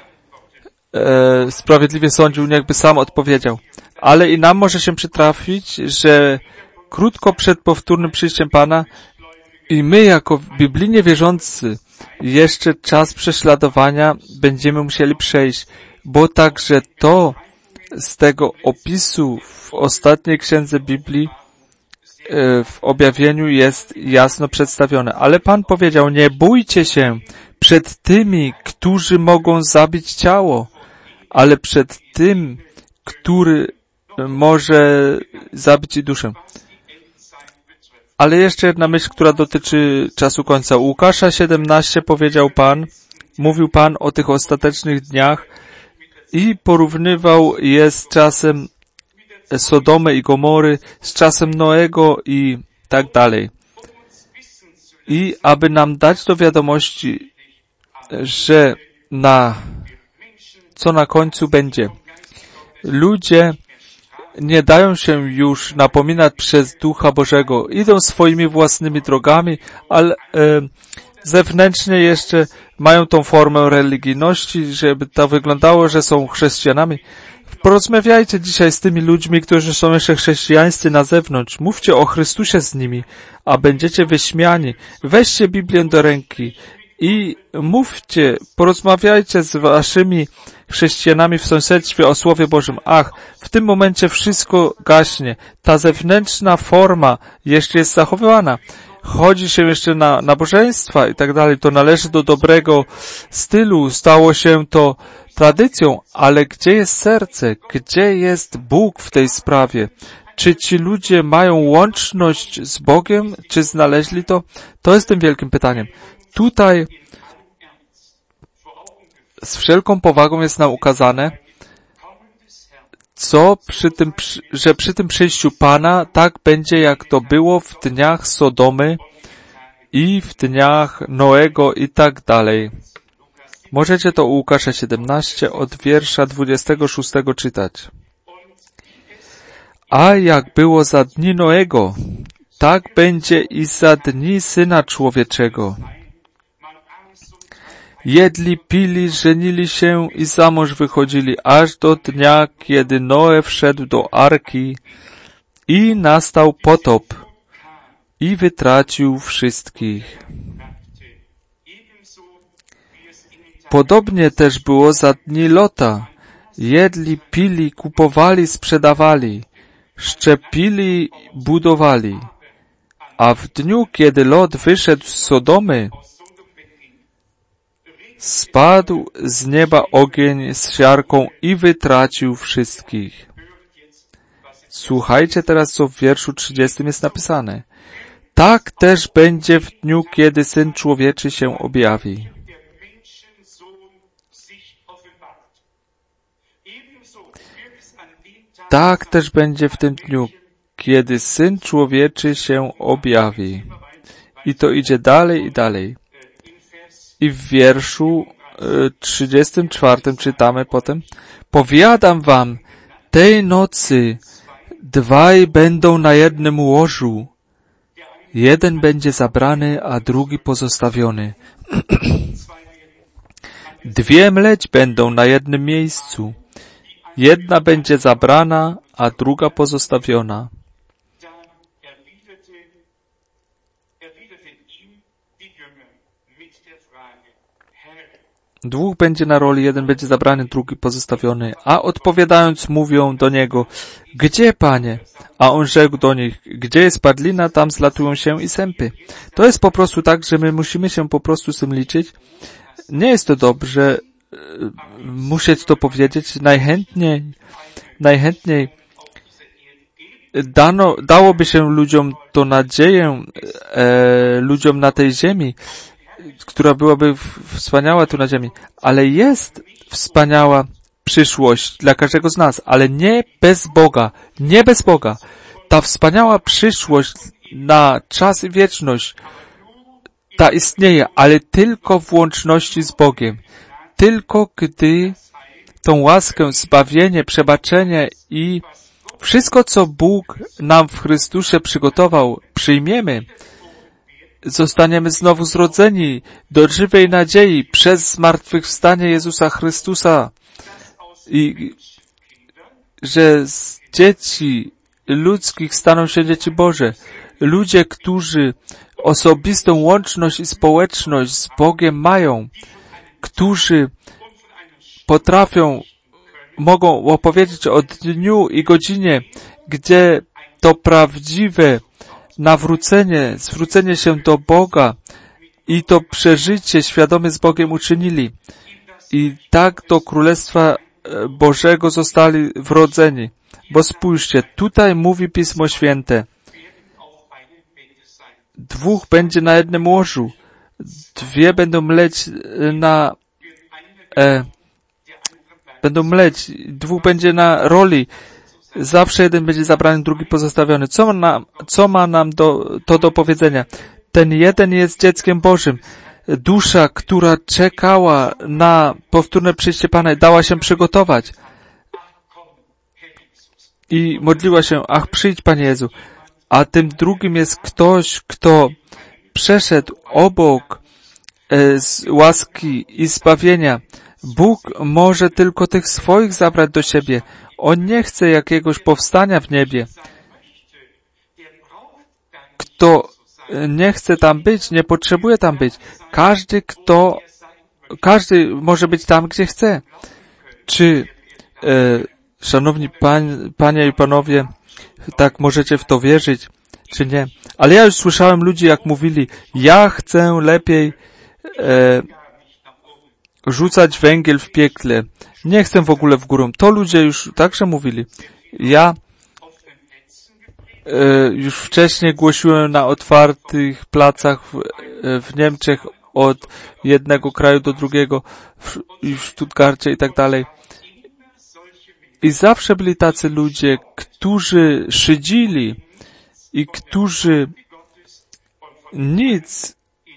e, sprawiedliwie sądził, niechby sam odpowiedział. Ale i nam może się przytrafić, że krótko przed powtórnym przyjściem Pana i my jako biblijnie wierzący jeszcze czas prześladowania będziemy musieli przejść, bo także to z tego opisu w ostatniej księdze Biblii w objawieniu jest jasno przedstawione. Ale Pan powiedział, nie bójcie się przed tymi, którzy mogą zabić ciało, ale przed tym, który może zabić i duszę. Ale jeszcze jedna myśl, która dotyczy czasu końca. U Łukasza siedemnaście powiedział Pan, mówił Pan o tych ostatecznych dniach i porównywał je z czasem Sodomy i Gomory, z czasem Noego i tak dalej. I aby nam dać do wiadomości, że na co na końcu będzie. Ludzie nie dają się już napominać przez Ducha Bożego. Idą swoimi własnymi drogami, ale e, zewnętrznie jeszcze mają tą formę religijności, żeby to wyglądało, że są chrześcijanami. Porozmawiajcie dzisiaj z tymi ludźmi, którzy są jeszcze chrześcijańscy na zewnątrz. Mówcie o Chrystusie z nimi, a będziecie wyśmiani. Weźcie Biblię do ręki i mówcie, porozmawiajcie z waszymi chrześcijanami w sąsiedztwie o Słowie Bożym. Ach, w tym momencie wszystko gaśnie. Ta zewnętrzna forma jeszcze jest zachowywana. Chodzi się jeszcze na nabożeństwa i tak dalej. To należy do dobrego stylu. Stało się to tradycją, ale gdzie jest serce? Gdzie jest Bóg w tej sprawie? Czy ci ludzie mają łączność z Bogiem? Czy znaleźli to? To jest tym wielkim pytaniem. Tutaj z wszelką powagą jest nam ukazane, co przy tym, że przy tym przyjściu Pana tak będzie, jak to było w dniach Sodomy i w dniach Noego i tak dalej. Możecie to u Łukasza siedemnaście od wiersza dwudziestego szóstego czytać. A jak było za dni Noego, tak będzie i za dni Syna Człowieczego. Jedli, pili, żenili się i za mąż wychodzili, aż do dnia, kiedy Noe wszedł do arki i nastał potop i wytracił wszystkich. Podobnie też było za dni Lota. Jedli, pili, kupowali, sprzedawali, szczepili, budowali. A w dniu, kiedy Lot wyszedł z Sodomy, spadł z nieba ogień z siarką i wytracił wszystkich. Słuchajcie teraz, co w wierszu trzydziestym jest napisane. Tak też będzie w dniu, kiedy Syn Człowieczy się objawi. Tak też będzie w tym dniu, kiedy Syn Człowieczy się objawi. I to idzie dalej i dalej. I w wierszu trzydziestym czwartym czytamy potem, powiadam wam, tej nocy dwaj będą na jednym łożu. Jeden będzie zabrany, a drugi pozostawiony. Dwie mleć będą na jednym miejscu. Jedna będzie zabrana, a druga pozostawiona. Dwóch będzie na roli, jeden będzie zabrany, drugi pozostawiony. A odpowiadając mówią do niego, gdzie, Panie? A on rzekł do nich, gdzie jest padlina, tam zlatują się i sępy. To jest po prostu tak, że my musimy się po prostu z tym liczyć. Nie jest to dobrze, musieć to powiedzieć. Najchętniej, najchętniej dano, dałoby się ludziom to nadzieję, e, ludziom na tej ziemi, która byłaby wspaniała tu na ziemi, ale jest wspaniała przyszłość dla każdego z nas, ale nie bez Boga, nie bez Boga. Ta wspaniała przyszłość na czas i wieczność, ta istnieje, ale tylko w łączności z Bogiem. Tylko gdy tą łaskę, zbawienie, przebaczenie i wszystko, co Bóg nam w Chrystusie przygotował, przyjmiemy, zostaniemy znowu zrodzeni do żywej nadziei przez zmartwychwstanie Jezusa Chrystusa i że z dzieci ludzkich staną się dzieci Boże. Ludzie, którzy osobistą łączność i społeczność z Bogiem mają, którzy potrafią, mogą opowiedzieć o dniu i godzinie, gdzie to prawdziwe nawrócenie, zwrócenie się do Boga i to przeżycie świadome z Bogiem uczynili. I tak do Królestwa Bożego zostali wrodzeni. Bo spójrzcie, tutaj mówi Pismo Święte. Dwóch będzie na jednym łożu. Dwie będą mleć na... E, będą mleć. Dwóch będzie na roli. Zawsze jeden będzie zabrany, drugi pozostawiony. Co ma nam, co ma nam do, to do powiedzenia? Ten jeden jest dzieckiem Bożym. Dusza, która czekała na powtórne przyjście Pana, dała się przygotować. I modliła się, ach, przyjdź, Panie Jezu. A tym drugim jest ktoś, kto przeszedł obok e, z łaski i zbawienia. Bóg może tylko tych swoich zabrać do siebie. On nie chce jakiegoś powstania w niebie. Kto nie chce tam być, nie potrzebuje tam być. Każdy, kto, każdy może być tam, gdzie chce. Czy, e, szanowni pań, panie i panowie, tak możecie w to wierzyć, czy nie? Ale ja już słyszałem ludzi, jak mówili, ja chcę lepiej e, rzucać węgiel w piekle. Nie chcę w ogóle w górę. To ludzie już także mówili. Ja e, już wcześniej głosiłem na otwartych placach w, e, w Niemczech od jednego kraju do drugiego, w, w Stuttgarcie i tak dalej. I zawsze byli tacy ludzie, którzy szydzili i którzy nic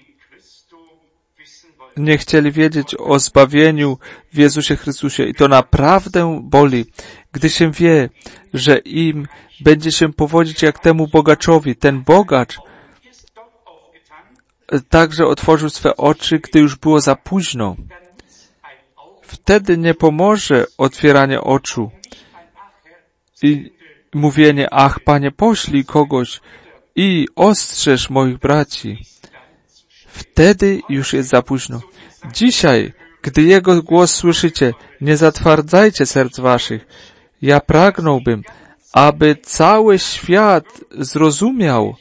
nie chcieli wiedzieć o zbawieniu w Jezusie Chrystusie. I to naprawdę boli, gdy się wie, że im będzie się powodzić jak temu bogaczowi. Ten bogacz także otworzył swe oczy, gdy już było za późno. Wtedy nie pomoże otwieranie oczu i mówienie, ach, Panie, poślij kogoś i ostrzeż moich braci. Wtedy już jest za późno. Dzisiaj, gdy Jego głos słyszycie, nie zatwardzajcie serc waszych. Ja pragnąłbym, aby cały świat zrozumiał,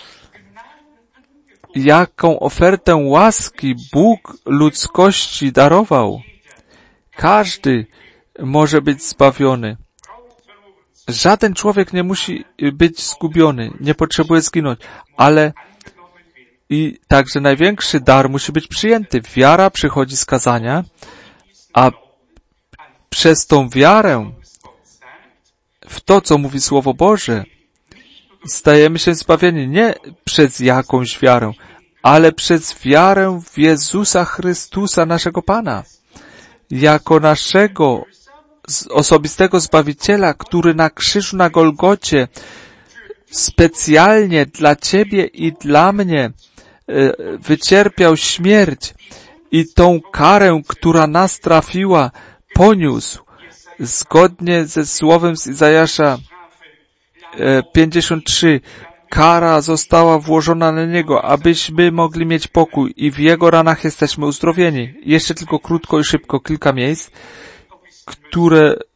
jaką ofertę łaski Bóg ludzkości darował. Każdy może być zbawiony. Żaden człowiek nie musi być zgubiony, nie potrzebuje zginąć, ale i także największy dar musi być przyjęty. Wiara przychodzi z kazania, a przez tą wiarę w to, co mówi Słowo Boże, stajemy się zbawieni nie przez jakąś wiarę, ale przez wiarę w Jezusa Chrystusa, naszego Pana, jako naszego osobistego Zbawiciela, który na krzyżu na Golgocie specjalnie dla Ciebie i dla mnie wycierpiał śmierć i tą karę, która nas trafiła, poniósł zgodnie ze słowem z Izajasza pięćdziesiąt trzy. Kara została włożona na Niego, abyśmy mogli mieć pokój i w Jego ranach jesteśmy uzdrowieni. Jeszcze tylko krótko i szybko kilka miejsc, które e,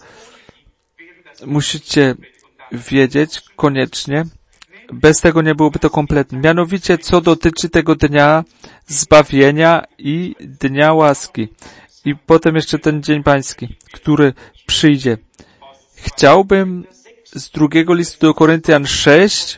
musicie wiedzieć koniecznie. Bez tego nie byłoby to kompletne. Mianowicie, co dotyczy tego dnia zbawienia i dnia łaski. I potem jeszcze ten dzień pański, który przyjdzie. Chciałbym z drugiego listu do Koryntian sześć,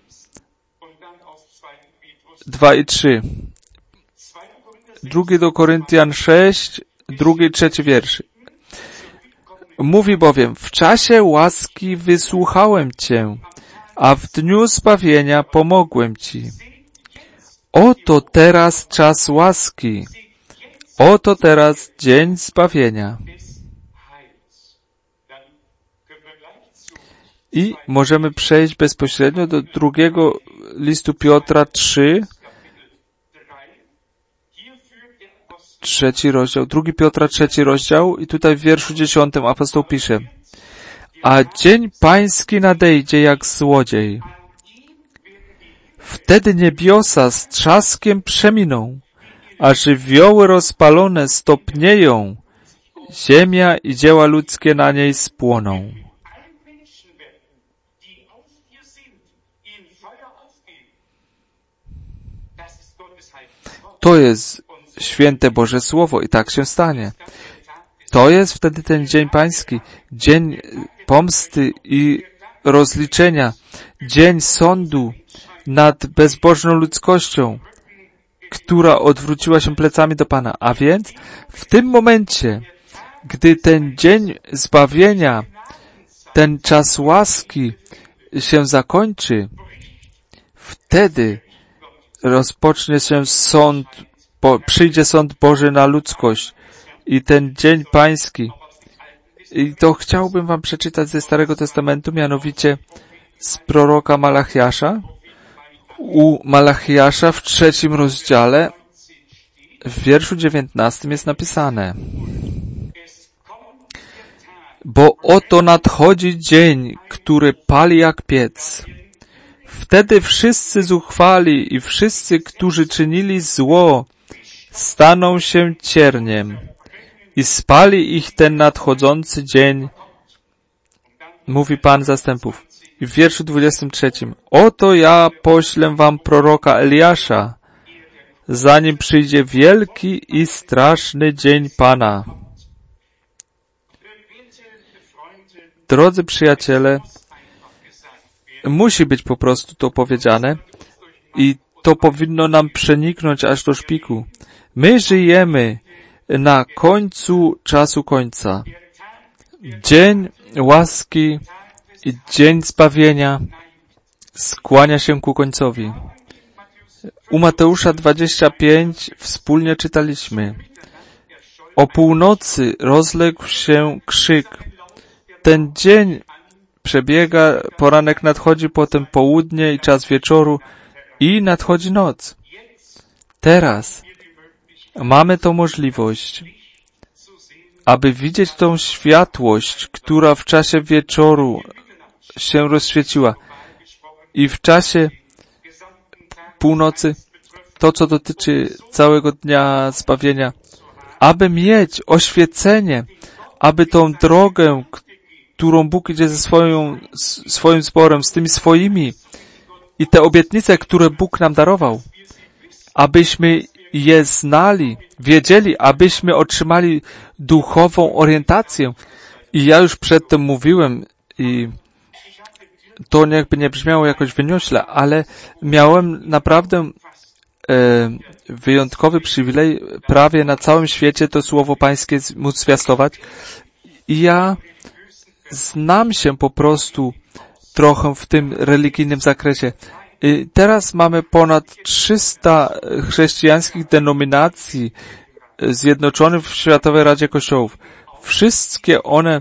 dwa i trzy. Drugi do Koryntian sześć, drugi i trzeci wiersz. Mówi bowiem, w czasie łaski wysłuchałem Cię, a w dniu zbawienia pomogłem Ci. Oto teraz czas łaski. Oto teraz dzień zbawienia. I możemy przejść bezpośrednio do drugiego listu Piotra trzy, trzeci rozdział, drugi Piotra trzeci rozdział i tutaj w wierszu dziesiątym apostoł pisze: a dzień pański nadejdzie jak złodziej. Wtedy niebiosa z trzaskiem przeminą, a żywioły rozpalone stopnieją, ziemia i dzieła ludzkie na niej spłoną. To jest święte Boże Słowo i tak się stanie. To jest wtedy ten dzień pański, dzień pomsty i rozliczenia, dzień sądu nad bezbożną ludzkością, która odwróciła się plecami do Pana. A więc w tym momencie, gdy ten dzień zbawienia, ten czas łaski się zakończy, wtedy rozpocznie się sąd, bo przyjdzie sąd Boży na ludzkość i ten dzień pański. I to chciałbym wam przeczytać ze Starego Testamentu, mianowicie z proroka Malachiasza. U Malachiasza w trzecim rozdziale, w wierszu dziewiętnastym jest napisane: Bo oto nadchodzi dzień, który pali jak piec. Wtedy wszyscy zuchwali i wszyscy, którzy czynili zło, staną się cierniem i spali ich ten nadchodzący dzień, mówi Pan zastępów. I w wierszu dwudziestym trzecim: Oto ja poślę wam proroka Eliasza, zanim przyjdzie wielki i straszny dzień Pana. Drodzy przyjaciele, musi być po prostu to powiedziane i to powinno nam przeniknąć aż do szpiku. My żyjemy na końcu czasu końca. Dzień łaski i dzień zbawienia skłania się ku końcowi. U Mateusza dwadzieścia pięć wspólnie czytaliśmy: O północy rozległ się krzyk. Ten dzień przebiega, poranek nadchodzi, potem południe i czas wieczoru i nadchodzi noc. Teraz mamy tą możliwość, aby widzieć tą światłość, która w czasie wieczoru się rozświeciła i w czasie północy, to co dotyczy całego dnia zbawienia, aby mieć oświecenie, aby tą drogę, którą Bóg idzie ze swoją, swoim zborem, z tymi swoimi i te obietnice, które Bóg nam darował, abyśmy je znali, wiedzieli, abyśmy otrzymali duchową orientację. I ja już przedtem mówiłem i to jakby nie brzmiało jakoś wyniośle, ale miałem naprawdę e, wyjątkowy przywilej prawie na całym świecie to słowo pańskie móc zwiastować. I ja znam się po prostu trochę w tym religijnym zakresie. I teraz mamy ponad trzysta chrześcijańskich denominacji zjednoczonych w Światowej Radzie Kościołów. Wszystkie one,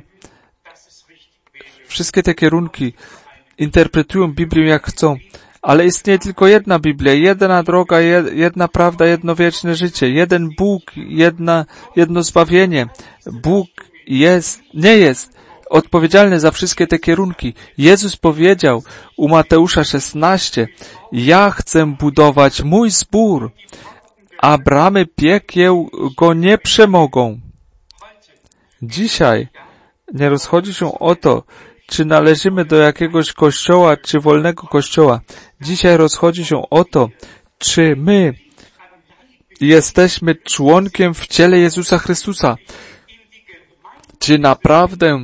wszystkie te kierunki interpretują Biblię jak chcą, ale istnieje tylko jedna Biblia, jedna droga, jedna prawda, jedno wieczne życie, jeden Bóg, jedna, jedno zbawienie. Bóg jest, nie jest odpowiedzialny za wszystkie te kierunki. Jezus powiedział u Mateusza szesnaście: Ja chcę budować mój zbór, a bramy piekieł go nie przemogą. Dzisiaj nie rozchodzi się o to, czy należymy do jakiegoś kościoła, czy wolnego kościoła. Dzisiaj rozchodzi się o to, czy my jesteśmy członkiem w ciele Jezusa Chrystusa. Czy naprawdę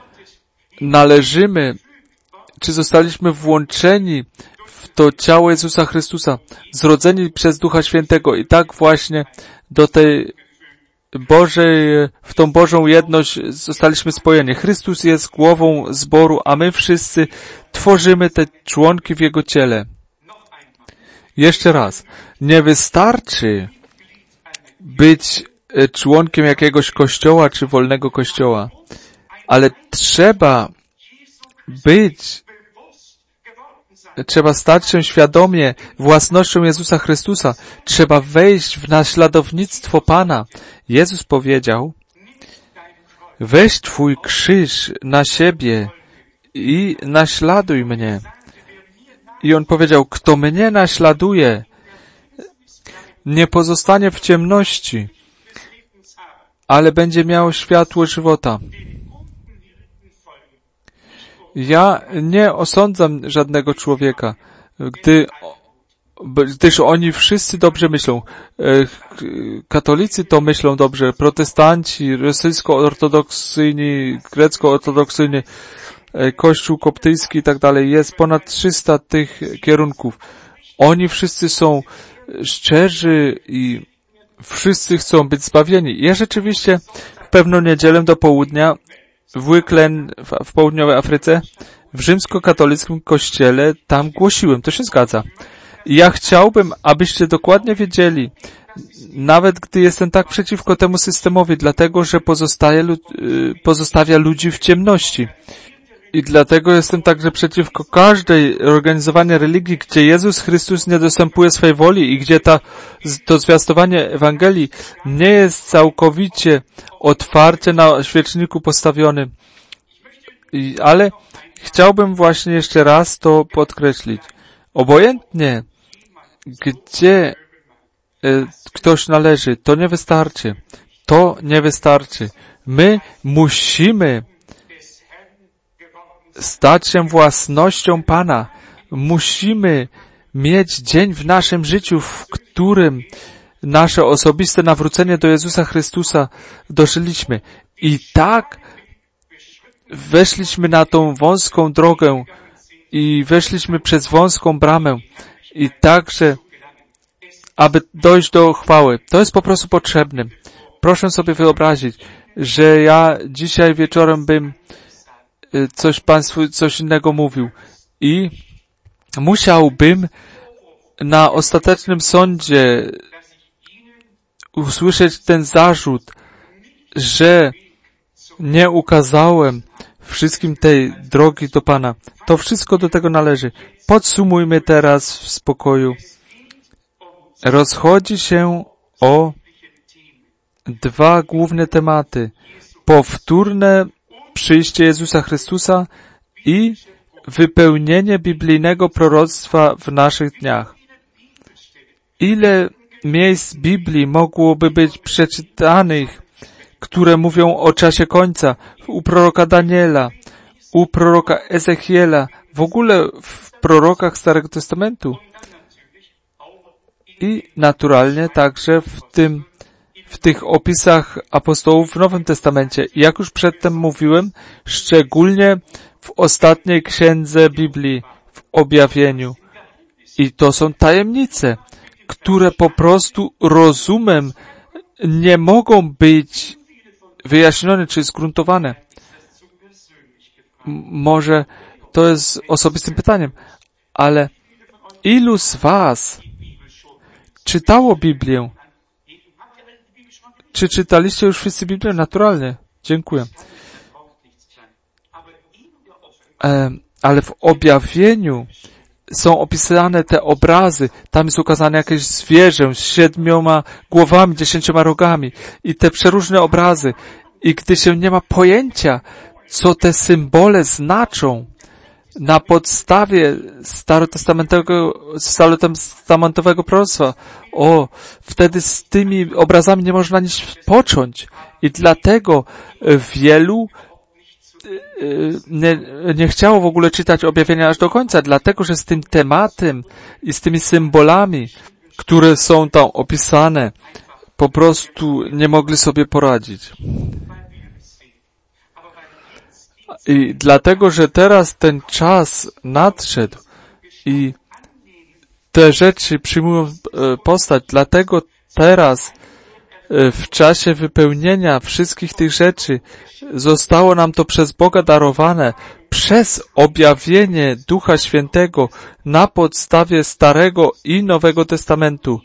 należymy, czy zostaliśmy włączeni w to ciało Jezusa Chrystusa, zrodzeni przez Ducha Świętego i tak właśnie do tej Bożej, w tą Bożą jedność zostaliśmy spojeni. Chrystus jest głową zboru, a my wszyscy tworzymy te członki w Jego ciele. Jeszcze raz, nie wystarczy być członkiem jakiegoś kościoła czy wolnego kościoła, ale trzeba być, trzeba stać się świadomie własnością Jezusa Chrystusa. Trzeba wejść w naśladownictwo Pana. Jezus powiedział: weź Twój krzyż na siebie i naśladuj mnie. I On powiedział: kto mnie naśladuje, nie pozostanie w ciemności, ale będzie miał światło żywota. Ja nie osądzam żadnego człowieka, gdy gdyż oni wszyscy dobrze myślą. Katolicy to myślą dobrze, protestanci, rosyjsko-ortodoksyjni, grecko-ortodoksyjni, kościół koptyjski i tak dalej. Jest ponad trzysta tych kierunków. Oni wszyscy są szczerzy i wszyscy chcą być zbawieni. Ja rzeczywiście w pewną niedzielę do południa w Wicklen w, w południowej Afryce w rzymskokatolickim kościele tam głosiłem. To się zgadza. I ja chciałbym, abyście dokładnie wiedzieli, nawet gdy jestem tak przeciwko temu systemowi, dlatego, że pozostaje, pozostawia ludzi w ciemności. I dlatego jestem także przeciwko każdej organizowanej religii, gdzie Jezus Chrystus nie dostępuje swej woli i gdzie ta, to zwiastowanie Ewangelii nie jest całkowicie otwarcie na świeczniku postawionym. I, ale chciałbym właśnie jeszcze raz to podkreślić. Obojętnie, gdzie y, ktoś należy, to nie wystarczy. To nie wystarczy. My musimy stać się własnością Pana. Musimy mieć dzień w naszym życiu, w którym nasze osobiste nawrócenie do Jezusa Chrystusa dożyliśmy. I tak weszliśmy na tą wąską drogę i weszliśmy przez wąską bramę. I także, aby dojść do chwały. To jest po prostu potrzebne. Proszę sobie wyobrazić, że ja dzisiaj wieczorem bym coś Państwu, coś innego mówił i musiałbym na ostatecznym sądzie usłyszeć ten zarzut, że nie ukazałem wszystkim tej drogi do Pana. To wszystko do tego należy. Podsumujmy teraz w spokoju. Rozchodzi się o dwa główne tematy. Powtórne przyjście Jezusa Chrystusa i wypełnienie biblijnego proroctwa w naszych dniach. Ile miejsc Biblii mogłoby być przeczytanych, które mówią o czasie końca, u proroka Daniela, u proroka Ezechiela, w ogóle w prorokach Starego Testamentu. I naturalnie także w tym, w tych opisach apostołów w Nowym Testamencie. Jak już przedtem mówiłem, szczególnie w ostatniej księdze Biblii, w Objawieniu. I to są tajemnice, które po prostu rozumem nie mogą być wyjaśnione czy sgruntowane. M- może to jest osobistym pytaniem, ale ilu z was czytało Biblię? Czy czytaliście już wszyscy Biblię? Naturalnie. Dziękuję. E, ale w objawieniu są opisane te obrazy. Tam jest ukazane jakieś zwierzę z siedmioma głowami, dziesięcioma rogami. I te przeróżne obrazy. I gdy się nie ma pojęcia, co te symbole znaczą, na podstawie starotestamentowego, starotestamentowego proroctwa, o, wtedy z tymi obrazami nie można nic począć. I dlatego wielu nie, nie chciało w ogóle czytać objawienia aż do końca, dlatego, że z tym tematem i z tymi symbolami, które są tam opisane, po prostu nie mogli sobie poradzić. I dlatego, że teraz ten czas nadszedł i te rzeczy przyjmują postać, dlatego teraz w czasie wypełnienia wszystkich tych rzeczy zostało nam to przez Boga darowane przez objawienie Ducha Świętego na podstawie Starego i Nowego Testamentu,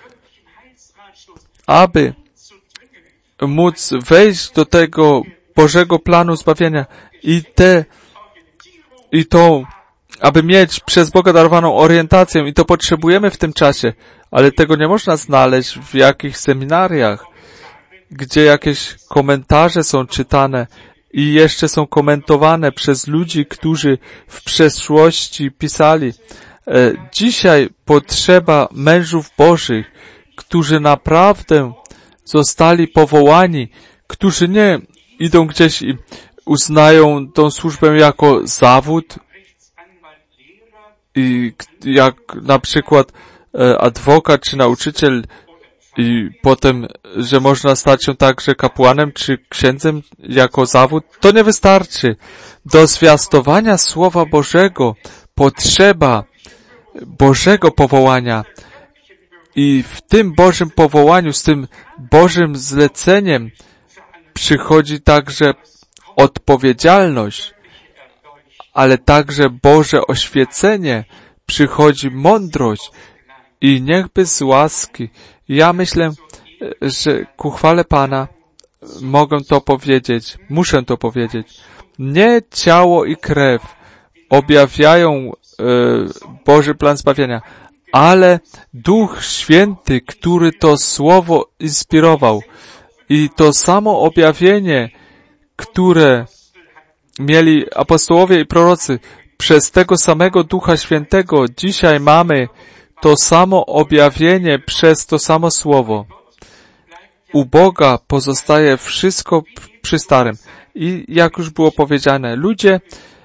aby móc wejść do tego Bożego planu zbawienia i te, i tą, aby mieć przez Boga darowaną orientację i to potrzebujemy w tym czasie, ale tego nie można znaleźć w jakichś seminariach, gdzie jakieś komentarze są czytane i jeszcze są komentowane przez ludzi, którzy w przeszłości pisali. E, dzisiaj potrzeba mężów Bożych, którzy naprawdę zostali powołani, którzy nie idą gdzieś i uznają tą służbę jako zawód i jak na przykład adwokat czy nauczyciel i potem, że można stać się także kapłanem czy księdzem jako zawód, to nie wystarczy. Do zwiastowania Słowa Bożego potrzeba Bożego powołania. I w tym Bożym powołaniu, z tym Bożym zleceniem przychodzi także odpowiedzialność, ale także Boże oświecenie, przychodzi mądrość i niechby z łaski. Ja myślę, że ku chwale Pana mogę to powiedzieć, muszę to powiedzieć. Nie ciało i krew objawiają e, Boży plan zbawienia, ale Duch Święty, który to Słowo inspirował. I to samo objawienie, które mieli apostołowie i prorocy, przez tego samego Ducha Świętego dzisiaj mamy to samo objawienie przez to samo Słowo. U Boga pozostaje wszystko przy starym. I jak już było powiedziane, ludzie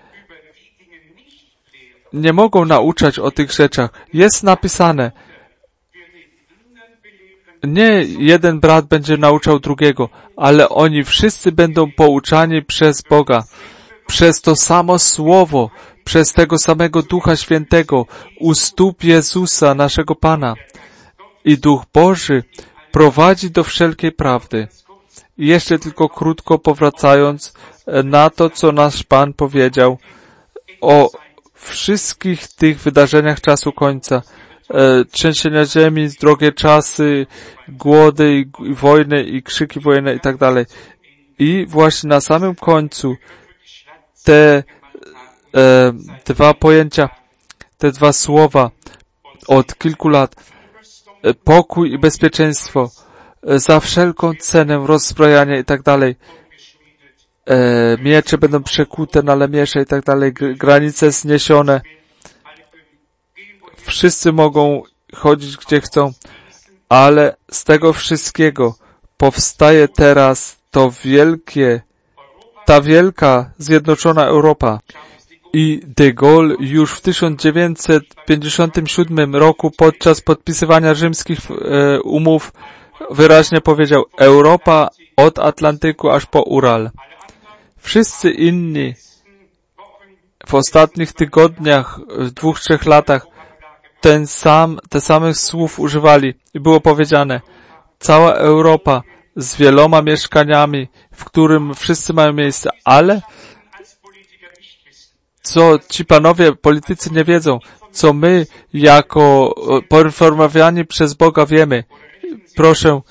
nie mogą nauczać o tych rzeczach. Jest napisane, nie jeden brat będzie nauczał drugiego, ale oni wszyscy będą pouczani przez Boga, przez to samo Słowo, przez tego samego Ducha Świętego, u stóp Jezusa, naszego Pana. I Duch Boży prowadzi do wszelkiej prawdy. I jeszcze tylko krótko powracając na to, co nasz Pan powiedział o wszystkich tych wydarzeniach czasu końca. E, trzęsienia ziemi, drogie czasy, głody i, i wojny i krzyki wojenne i tak dalej. I właśnie na samym końcu te e, dwa pojęcia, te dwa słowa od kilku lat, e, pokój i bezpieczeństwo, e, za wszelką cenę rozbrojania i tak dalej. E, miecze będą przekute na lemiesze i tak dalej, granice zniesione. Wszyscy mogą chodzić gdzie chcą, ale z tego wszystkiego powstaje teraz to wielkie, ta wielka zjednoczona Europa. I de Gaulle już w tysiąc dziewięćset pięćdziesiątym siódmym roku podczas podpisywania rzymskich e, umów wyraźnie powiedział: Europa od Atlantyku aż po Ural. Wszyscy inni w ostatnich tygodniach, w dwóch, trzech latach ten sam, te samych słów używali i było powiedziane: cała Europa z wieloma mieszkaniami, w którym wszyscy mają miejsce, ale co ci panowie politycy nie wiedzą, co my jako poinformowani przez Boga wiemy. Proszę,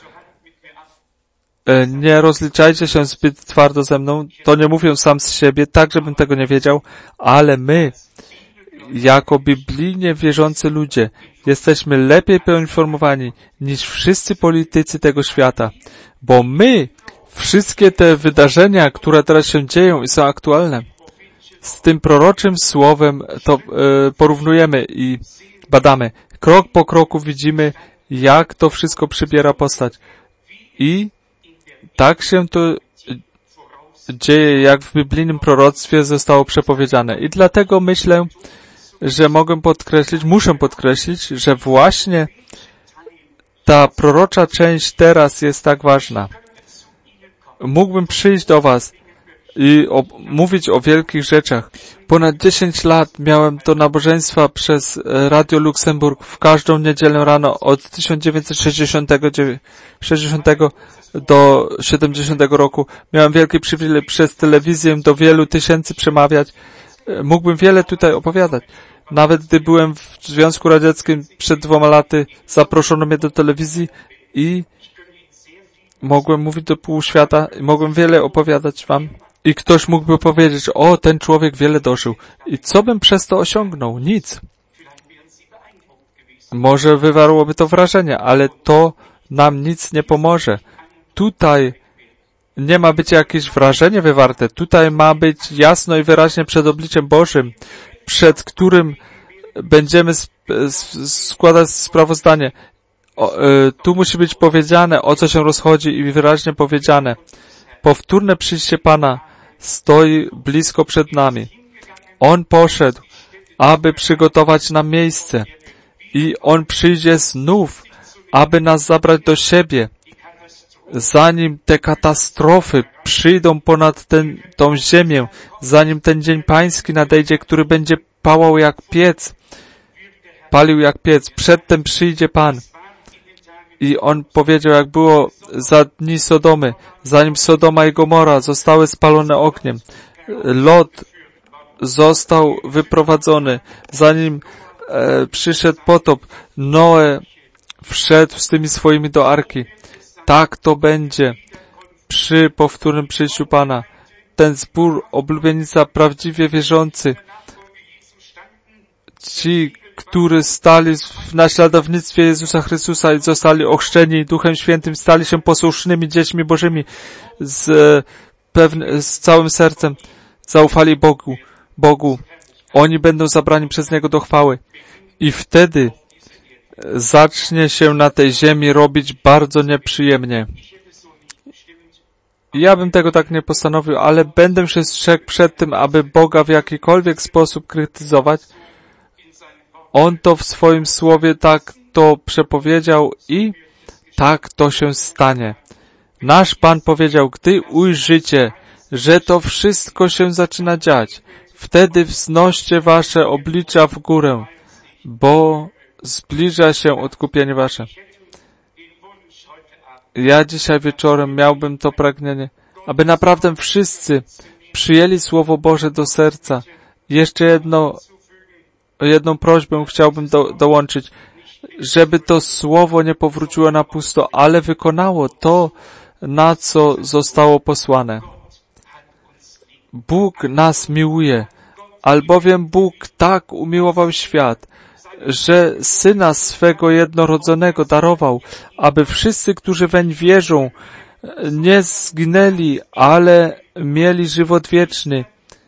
nie rozliczajcie się zbyt twardo ze mną, to nie mówię sam z siebie, tak żebym tego nie wiedział, ale my, jako biblijnie wierzący ludzie, jesteśmy lepiej poinformowani niż wszyscy politycy tego świata, bo my, wszystkie te wydarzenia, które teraz się dzieją i są aktualne, z tym proroczym słowem to e, porównujemy i badamy. Krok po kroku widzimy, jak to wszystko przybiera postać. I tak się to dzieje, jak w biblijnym proroctwie zostało przepowiedziane. I dlatego myślę, że mogę podkreślić, muszę podkreślić, że właśnie ta prorocza część teraz jest tak ważna. Mógłbym przyjść do was i o, mówić o wielkich rzeczach. Ponad dziesięć lat miałem do nabożeństwa przez Radio Luksemburg w każdą niedzielę rano od tysiąc dziewięćset sześćdziesiątego do siedemdziesiątego roku. Miałem wielki przywilej przez telewizję do wielu tysięcy przemawiać. Mógłbym wiele tutaj opowiadać. Nawet gdy byłem w Związku Radzieckim przed dwoma laty, zaproszono mnie do telewizji i mogłem mówić do pół świata i mogłem wiele opowiadać wam. I ktoś mógłby powiedzieć: o, ten człowiek wiele dożył. I co bym przez to osiągnął? Nic. Może wywarłoby to wrażenie, ale to nam nic nie pomoże. Tutaj nie ma być jakieś wrażenie wywarte. Tutaj ma być jasno i wyraźnie przed obliczem Bożym, przed którym będziemy sp- składać sprawozdanie. O, y, tu musi być powiedziane, o co się rozchodzi i wyraźnie powiedziane. Powtórne przyjście Pana stoi blisko przed nami. On poszedł, aby przygotować nam miejsce. i On przyjdzie znów, aby nas zabrać do siebie, zanim te katastrofy przyjdą ponad ten, tą ziemię, zanim ten dzień pański nadejdzie, który będzie pałał jak piec, palił jak piec. Przedtem przyjdzie Pan. I On powiedział, jak było za dni Sodomy, zanim Sodoma i Gomora zostały spalone ogniem. Lot został wyprowadzony, zanim e, przyszedł potop. Noe wszedł z tymi swoimi do arki. Tak to będzie przy powtórnym przyjściu Pana. Ten zbór oblubienica prawdziwie wierzący, ci, którzy stali w naśladownictwie Jezusa Chrystusa i zostali ochrzczeni Duchem Świętym, stali się posłusznymi dziećmi Bożymi z, pewne, z całym sercem, zaufali Bogu, Bogu. Oni będą zabrani przez Niego do chwały. I wtedy zacznie się na tej ziemi robić bardzo nieprzyjemnie. Ja bym tego tak nie postanowił, ale będę się strzegł przed tym, aby Boga w jakikolwiek sposób krytyzować. On to w swoim słowie tak to przepowiedział i tak to się stanie. Nasz Pan powiedział, gdy ujrzycie, że to wszystko się zaczyna dziać, wtedy wznoście wasze oblicza w górę, bo zbliża się odkupienie wasze. Ja dzisiaj wieczorem miałbym to pragnienie, aby naprawdę wszyscy przyjęli Słowo Boże do serca. Jeszcze jedno, jedną prośbę chciałbym do, dołączyć, żeby to Słowo nie powróciło na pusto, ale wykonało to, na co zostało posłane. Bóg nas miłuje, albowiem Bóg tak umiłował świat, że Syna swego jednorodzonego darował, aby wszyscy, którzy weń wierzą, nie zginęli, ale mieli żywot wieczny.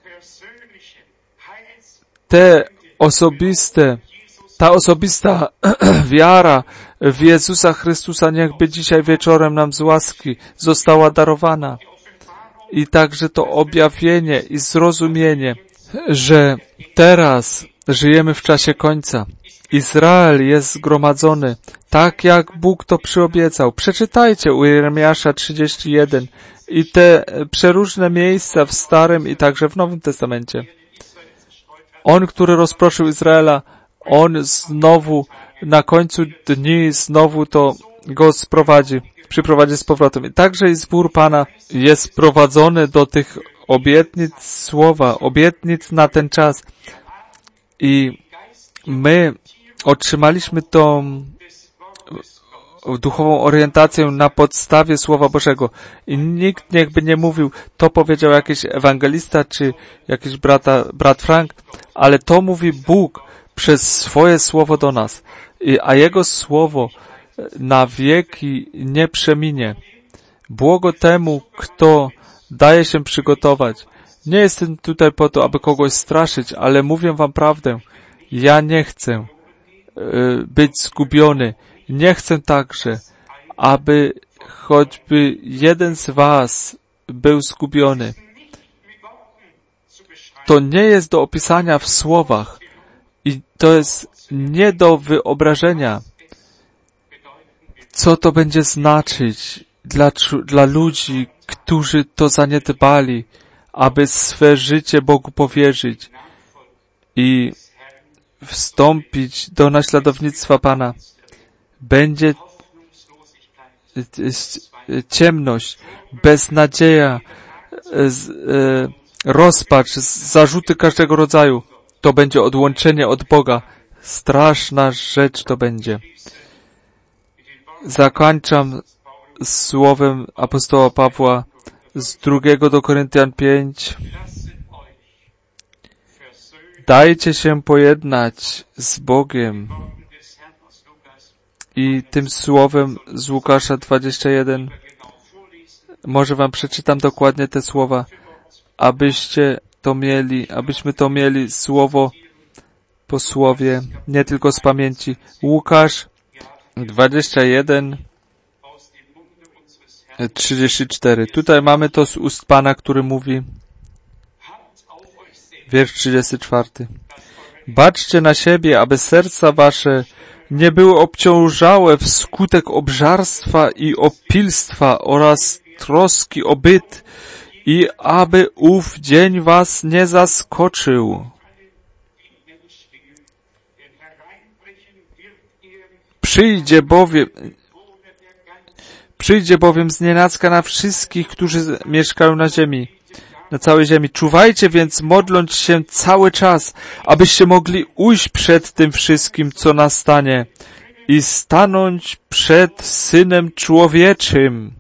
Te osobiste, ta osobista wiara w Jezusa Chrystusa niechby dzisiaj wieczorem nam z łaski została darowana. I także to objawienie i zrozumienie, że teraz żyjemy w czasie końca. Izrael jest zgromadzony, tak jak Bóg to przyobiecał. Przeczytajcie u Jeremiasza trzydzieści jeden i te przeróżne miejsca w Starym i także w Nowym Testamencie. On, który rozproszył Izraela, On znowu na końcu dni znowu to go sprowadzi, przyprowadzi z powrotem. I także i zbór Pana jest sprowadzony do tych obietnic słowa, obietnic na ten czas. I my otrzymaliśmy tą duchową orientację na podstawie Słowa Bożego. I nikt niechby nie mówił, to powiedział jakiś ewangelista, czy jakiś brata, brat Frank, ale to mówi Bóg przez swoje Słowo do nas. I, a Jego Słowo na wieki nie przeminie. Błogo temu, kto daje się przygotować. Nie jestem tutaj po to, aby kogoś straszyć, ale mówię wam prawdę. Ja nie chcę y, być zgubiony. Nie chcę także, aby choćby jeden z was był zgubiony. To nie jest do opisania w słowach i to jest nie do wyobrażenia, co to będzie znaczyć dla, dla ludzi, którzy to zaniedbali, aby swe życie Bogu powierzyć i wstąpić do naśladownictwa Pana. Będzie ciemność, beznadzieja, rozpacz, zarzuty każdego rodzaju. To będzie odłączenie od Boga. Straszna rzecz to będzie. Zakończam słowem apostoła Pawła z drugiego do Koryntian pięć. Dajcie się pojednać z Bogiem. I tym słowem z Łukasza dwadzieścia jeden, może wam przeczytam dokładnie te słowa, abyście to mieli, abyśmy to mieli słowo po słowie, nie tylko z pamięci. Łukasz dwadzieścia jeden, trzydzieści cztery. Tutaj mamy to z ust Pana, który mówi, wiersz trzydziesty czwarty. Baczcie na siebie, aby serca wasze nie były obciążałe wskutek obżarstwa i opilstwa oraz troski o byt, i aby ów dzień was nie zaskoczył. Przyjdzie bowiem, przyjdzie bowiem znienacka na wszystkich, którzy mieszkają na ziemi, na całej ziemi. Czuwajcie więc, modląc się cały czas, abyście mogli ujść przed tym wszystkim, co nastanie, i stanąć przed Synem Człowieczym.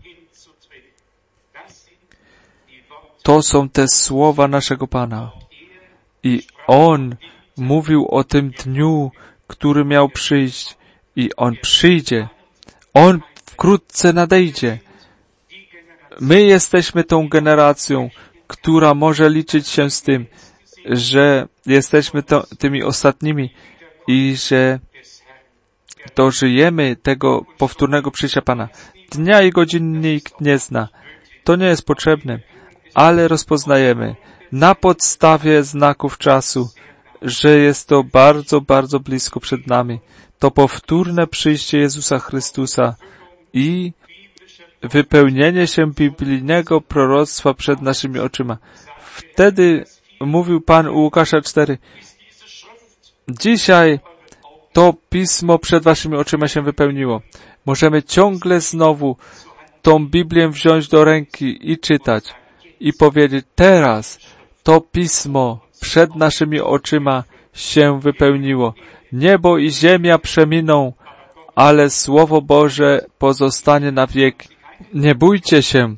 To są te słowa naszego Pana. I On mówił o tym dniu, który miał przyjść. I On przyjdzie. On wkrótce nadejdzie. My jesteśmy tą generacją, która może liczyć się z tym, że jesteśmy to, tymi ostatnimi i że dożyjemy tego powtórnego przyjścia Pana. Dnia i godziny nikt nie zna. To nie jest potrzebne, ale rozpoznajemy na podstawie znaków czasu, że jest to bardzo, bardzo blisko przed nami. To powtórne przyjście Jezusa Chrystusa i wypełnienie się biblijnego proroctwa przed naszymi oczyma. Wtedy mówił Pan u Łukasza cztery. Dzisiaj to pismo przed waszymi oczyma się wypełniło. Możemy ciągle znowu tą Biblię wziąć do ręki i czytać i powiedzieć, teraz to pismo przed naszymi oczyma się wypełniło. Niebo i ziemia przeminą, ale Słowo Boże pozostanie na wieki. Nie bójcie się,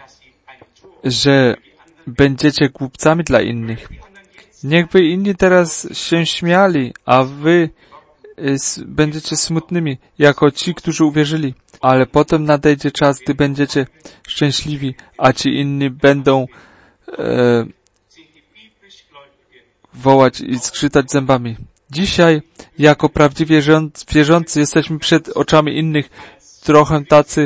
że będziecie głupcami dla innych. Niechby inni teraz się śmiali, a wy będziecie smutnymi, jako ci, którzy uwierzyli. Ale potem nadejdzie czas, gdy będziecie szczęśliwi, a ci inni będą e, wołać i skrzytać zębami. Dzisiaj, jako prawdziwie wierzący, jesteśmy przed oczami innych trochę tacy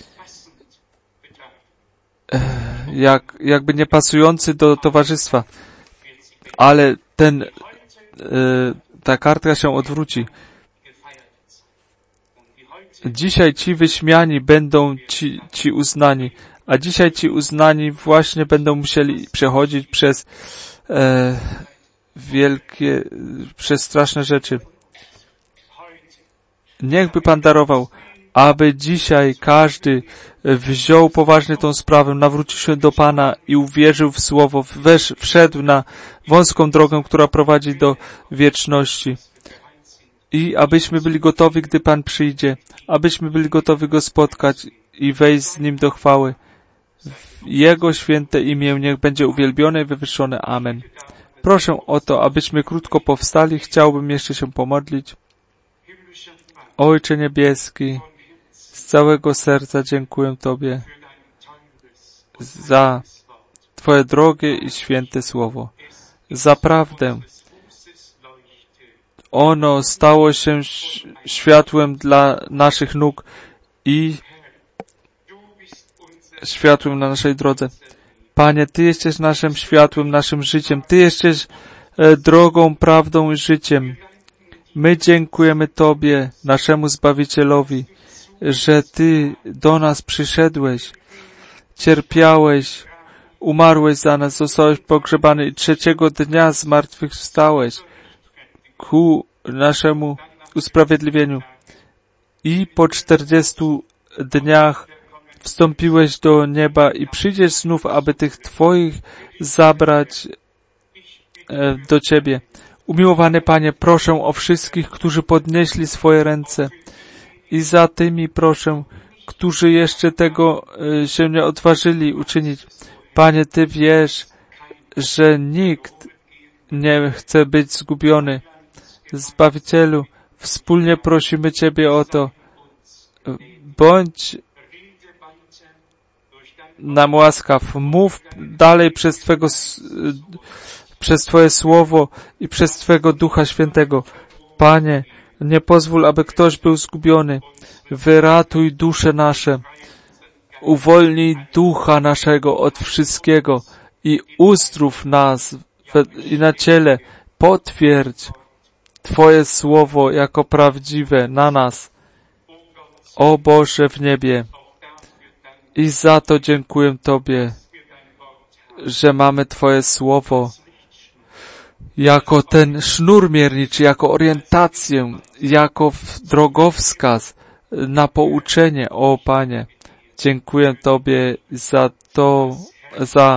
e, jak, jakby nie pasujący do towarzystwa. Ale ten, e, ta kartka się odwróci. Dzisiaj ci wyśmiani będą ci, ci uznani, a dzisiaj ci uznani właśnie będą musieli przechodzić przez e, wielkie, przez straszne rzeczy. Niechby Pan darował, aby dzisiaj każdy wziął poważnie tą sprawę, nawrócił się do Pana i uwierzył w Słowo, wesz, wszedł na wąską drogę, która prowadzi do wieczności. I abyśmy byli gotowi, gdy Pan przyjdzie, abyśmy byli gotowi Go spotkać i wejść z Nim do chwały. Jego święte imię niech będzie uwielbione i wywyższone. Amen. Proszę o to, abyśmy krótko powstali. Chciałbym jeszcze się pomodlić. Ojcze Niebieski, z całego serca dziękuję Tobie za Twoje drogie i święte Słowo. Zaprawdę ono stało się światłem dla naszych nóg i światłem na naszej drodze. Panie, Ty jesteś naszym światłem, naszym życiem. Ty jesteś e, drogą, prawdą i życiem. My dziękujemy Tobie, naszemu Zbawicielowi, że Ty do nas przyszedłeś, cierpiałeś, umarłeś za nas, zostałeś pogrzebany i trzeciego dnia zmartwychwstałeś ku naszemu usprawiedliwieniu. I po czterdziestu dniach wstąpiłeś do nieba i przyjdziesz znów, aby tych Twoich zabrać e, do Ciebie. Umiłowany Panie, proszę o wszystkich, którzy podnieśli swoje ręce i za tymi proszę, którzy jeszcze tego e, się nie odważyli uczynić. Panie, Ty wiesz, że nikt nie chce być zgubiony. Zbawicielu, wspólnie prosimy Ciebie o to. Bądź nam łaskaw. Mów dalej przez Twego, przez Twoje Słowo i przez Twego Ducha Świętego. Panie, nie pozwól, aby ktoś był zgubiony. Wyratuj dusze nasze. Uwolnij ducha naszego od wszystkiego i uzdrów nas i na ciele. Potwierdź Twoje słowo jako prawdziwe na nas, o Boże w niebie. I za to dziękuję Tobie, że mamy Twoje słowo jako ten sznur mierniczy, jako orientację, jako drogowskaz na pouczenie, o Panie. Dziękuję Tobie za to, za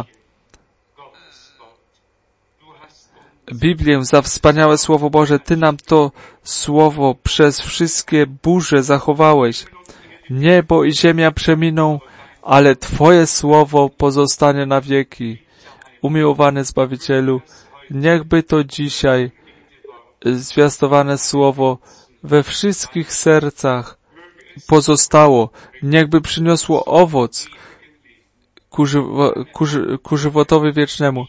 Biblię, za wspaniałe Słowo Boże. Ty nam to Słowo przez wszystkie burze zachowałeś. Niebo i ziemia przeminą, ale Twoje Słowo pozostanie na wieki. Umiłowany Zbawicielu, niechby to dzisiaj zwiastowane Słowo we wszystkich sercach pozostało. Niechby przyniosło owoc ku, żywo, ku, ku żywotowi wiecznemu.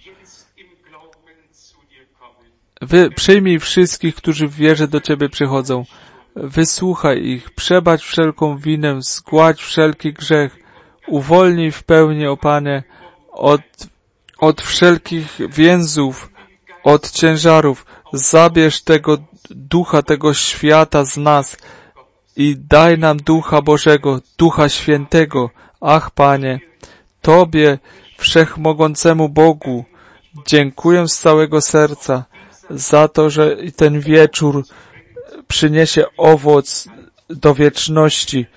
Wy, przyjmij wszystkich, którzy w wierze do Ciebie przychodzą. Wysłuchaj ich, przebacz wszelką winę, zgładź wszelki grzech. Uwolnij w pełni, o Panie, od, od wszelkich więzów, od ciężarów. Zabierz tego ducha, tego świata z nas i daj nam Ducha Bożego, Ducha Świętego. Ach, Panie, Tobie, Wszechmogącemu Bogu, dziękuję z całego serca za to, że ten wieczór przyniesie owoc do wieczności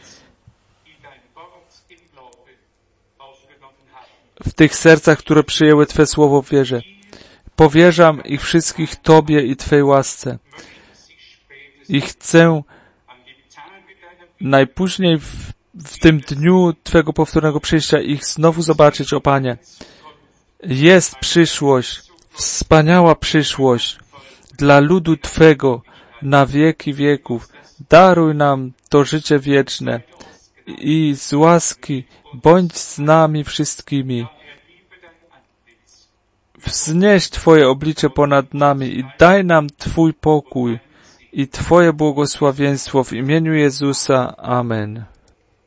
w tych sercach, które przyjęły Twe słowo w wierze. Powierzam ich wszystkich Tobie i Twej łasce. I chcę najpóźniej w, w tym dniu Twego powtórnego przyjścia ich znowu zobaczyć, o Panie. Jest przyszłość, wspaniała przyszłość dla ludu Twego na wieki wieków. Daruj nam to życie wieczne i z łaski bądź z nami wszystkimi. Wznieś Twoje oblicze ponad nami i daj nam Twój pokój i Twoje błogosławieństwo w imieniu Jezusa. Amen.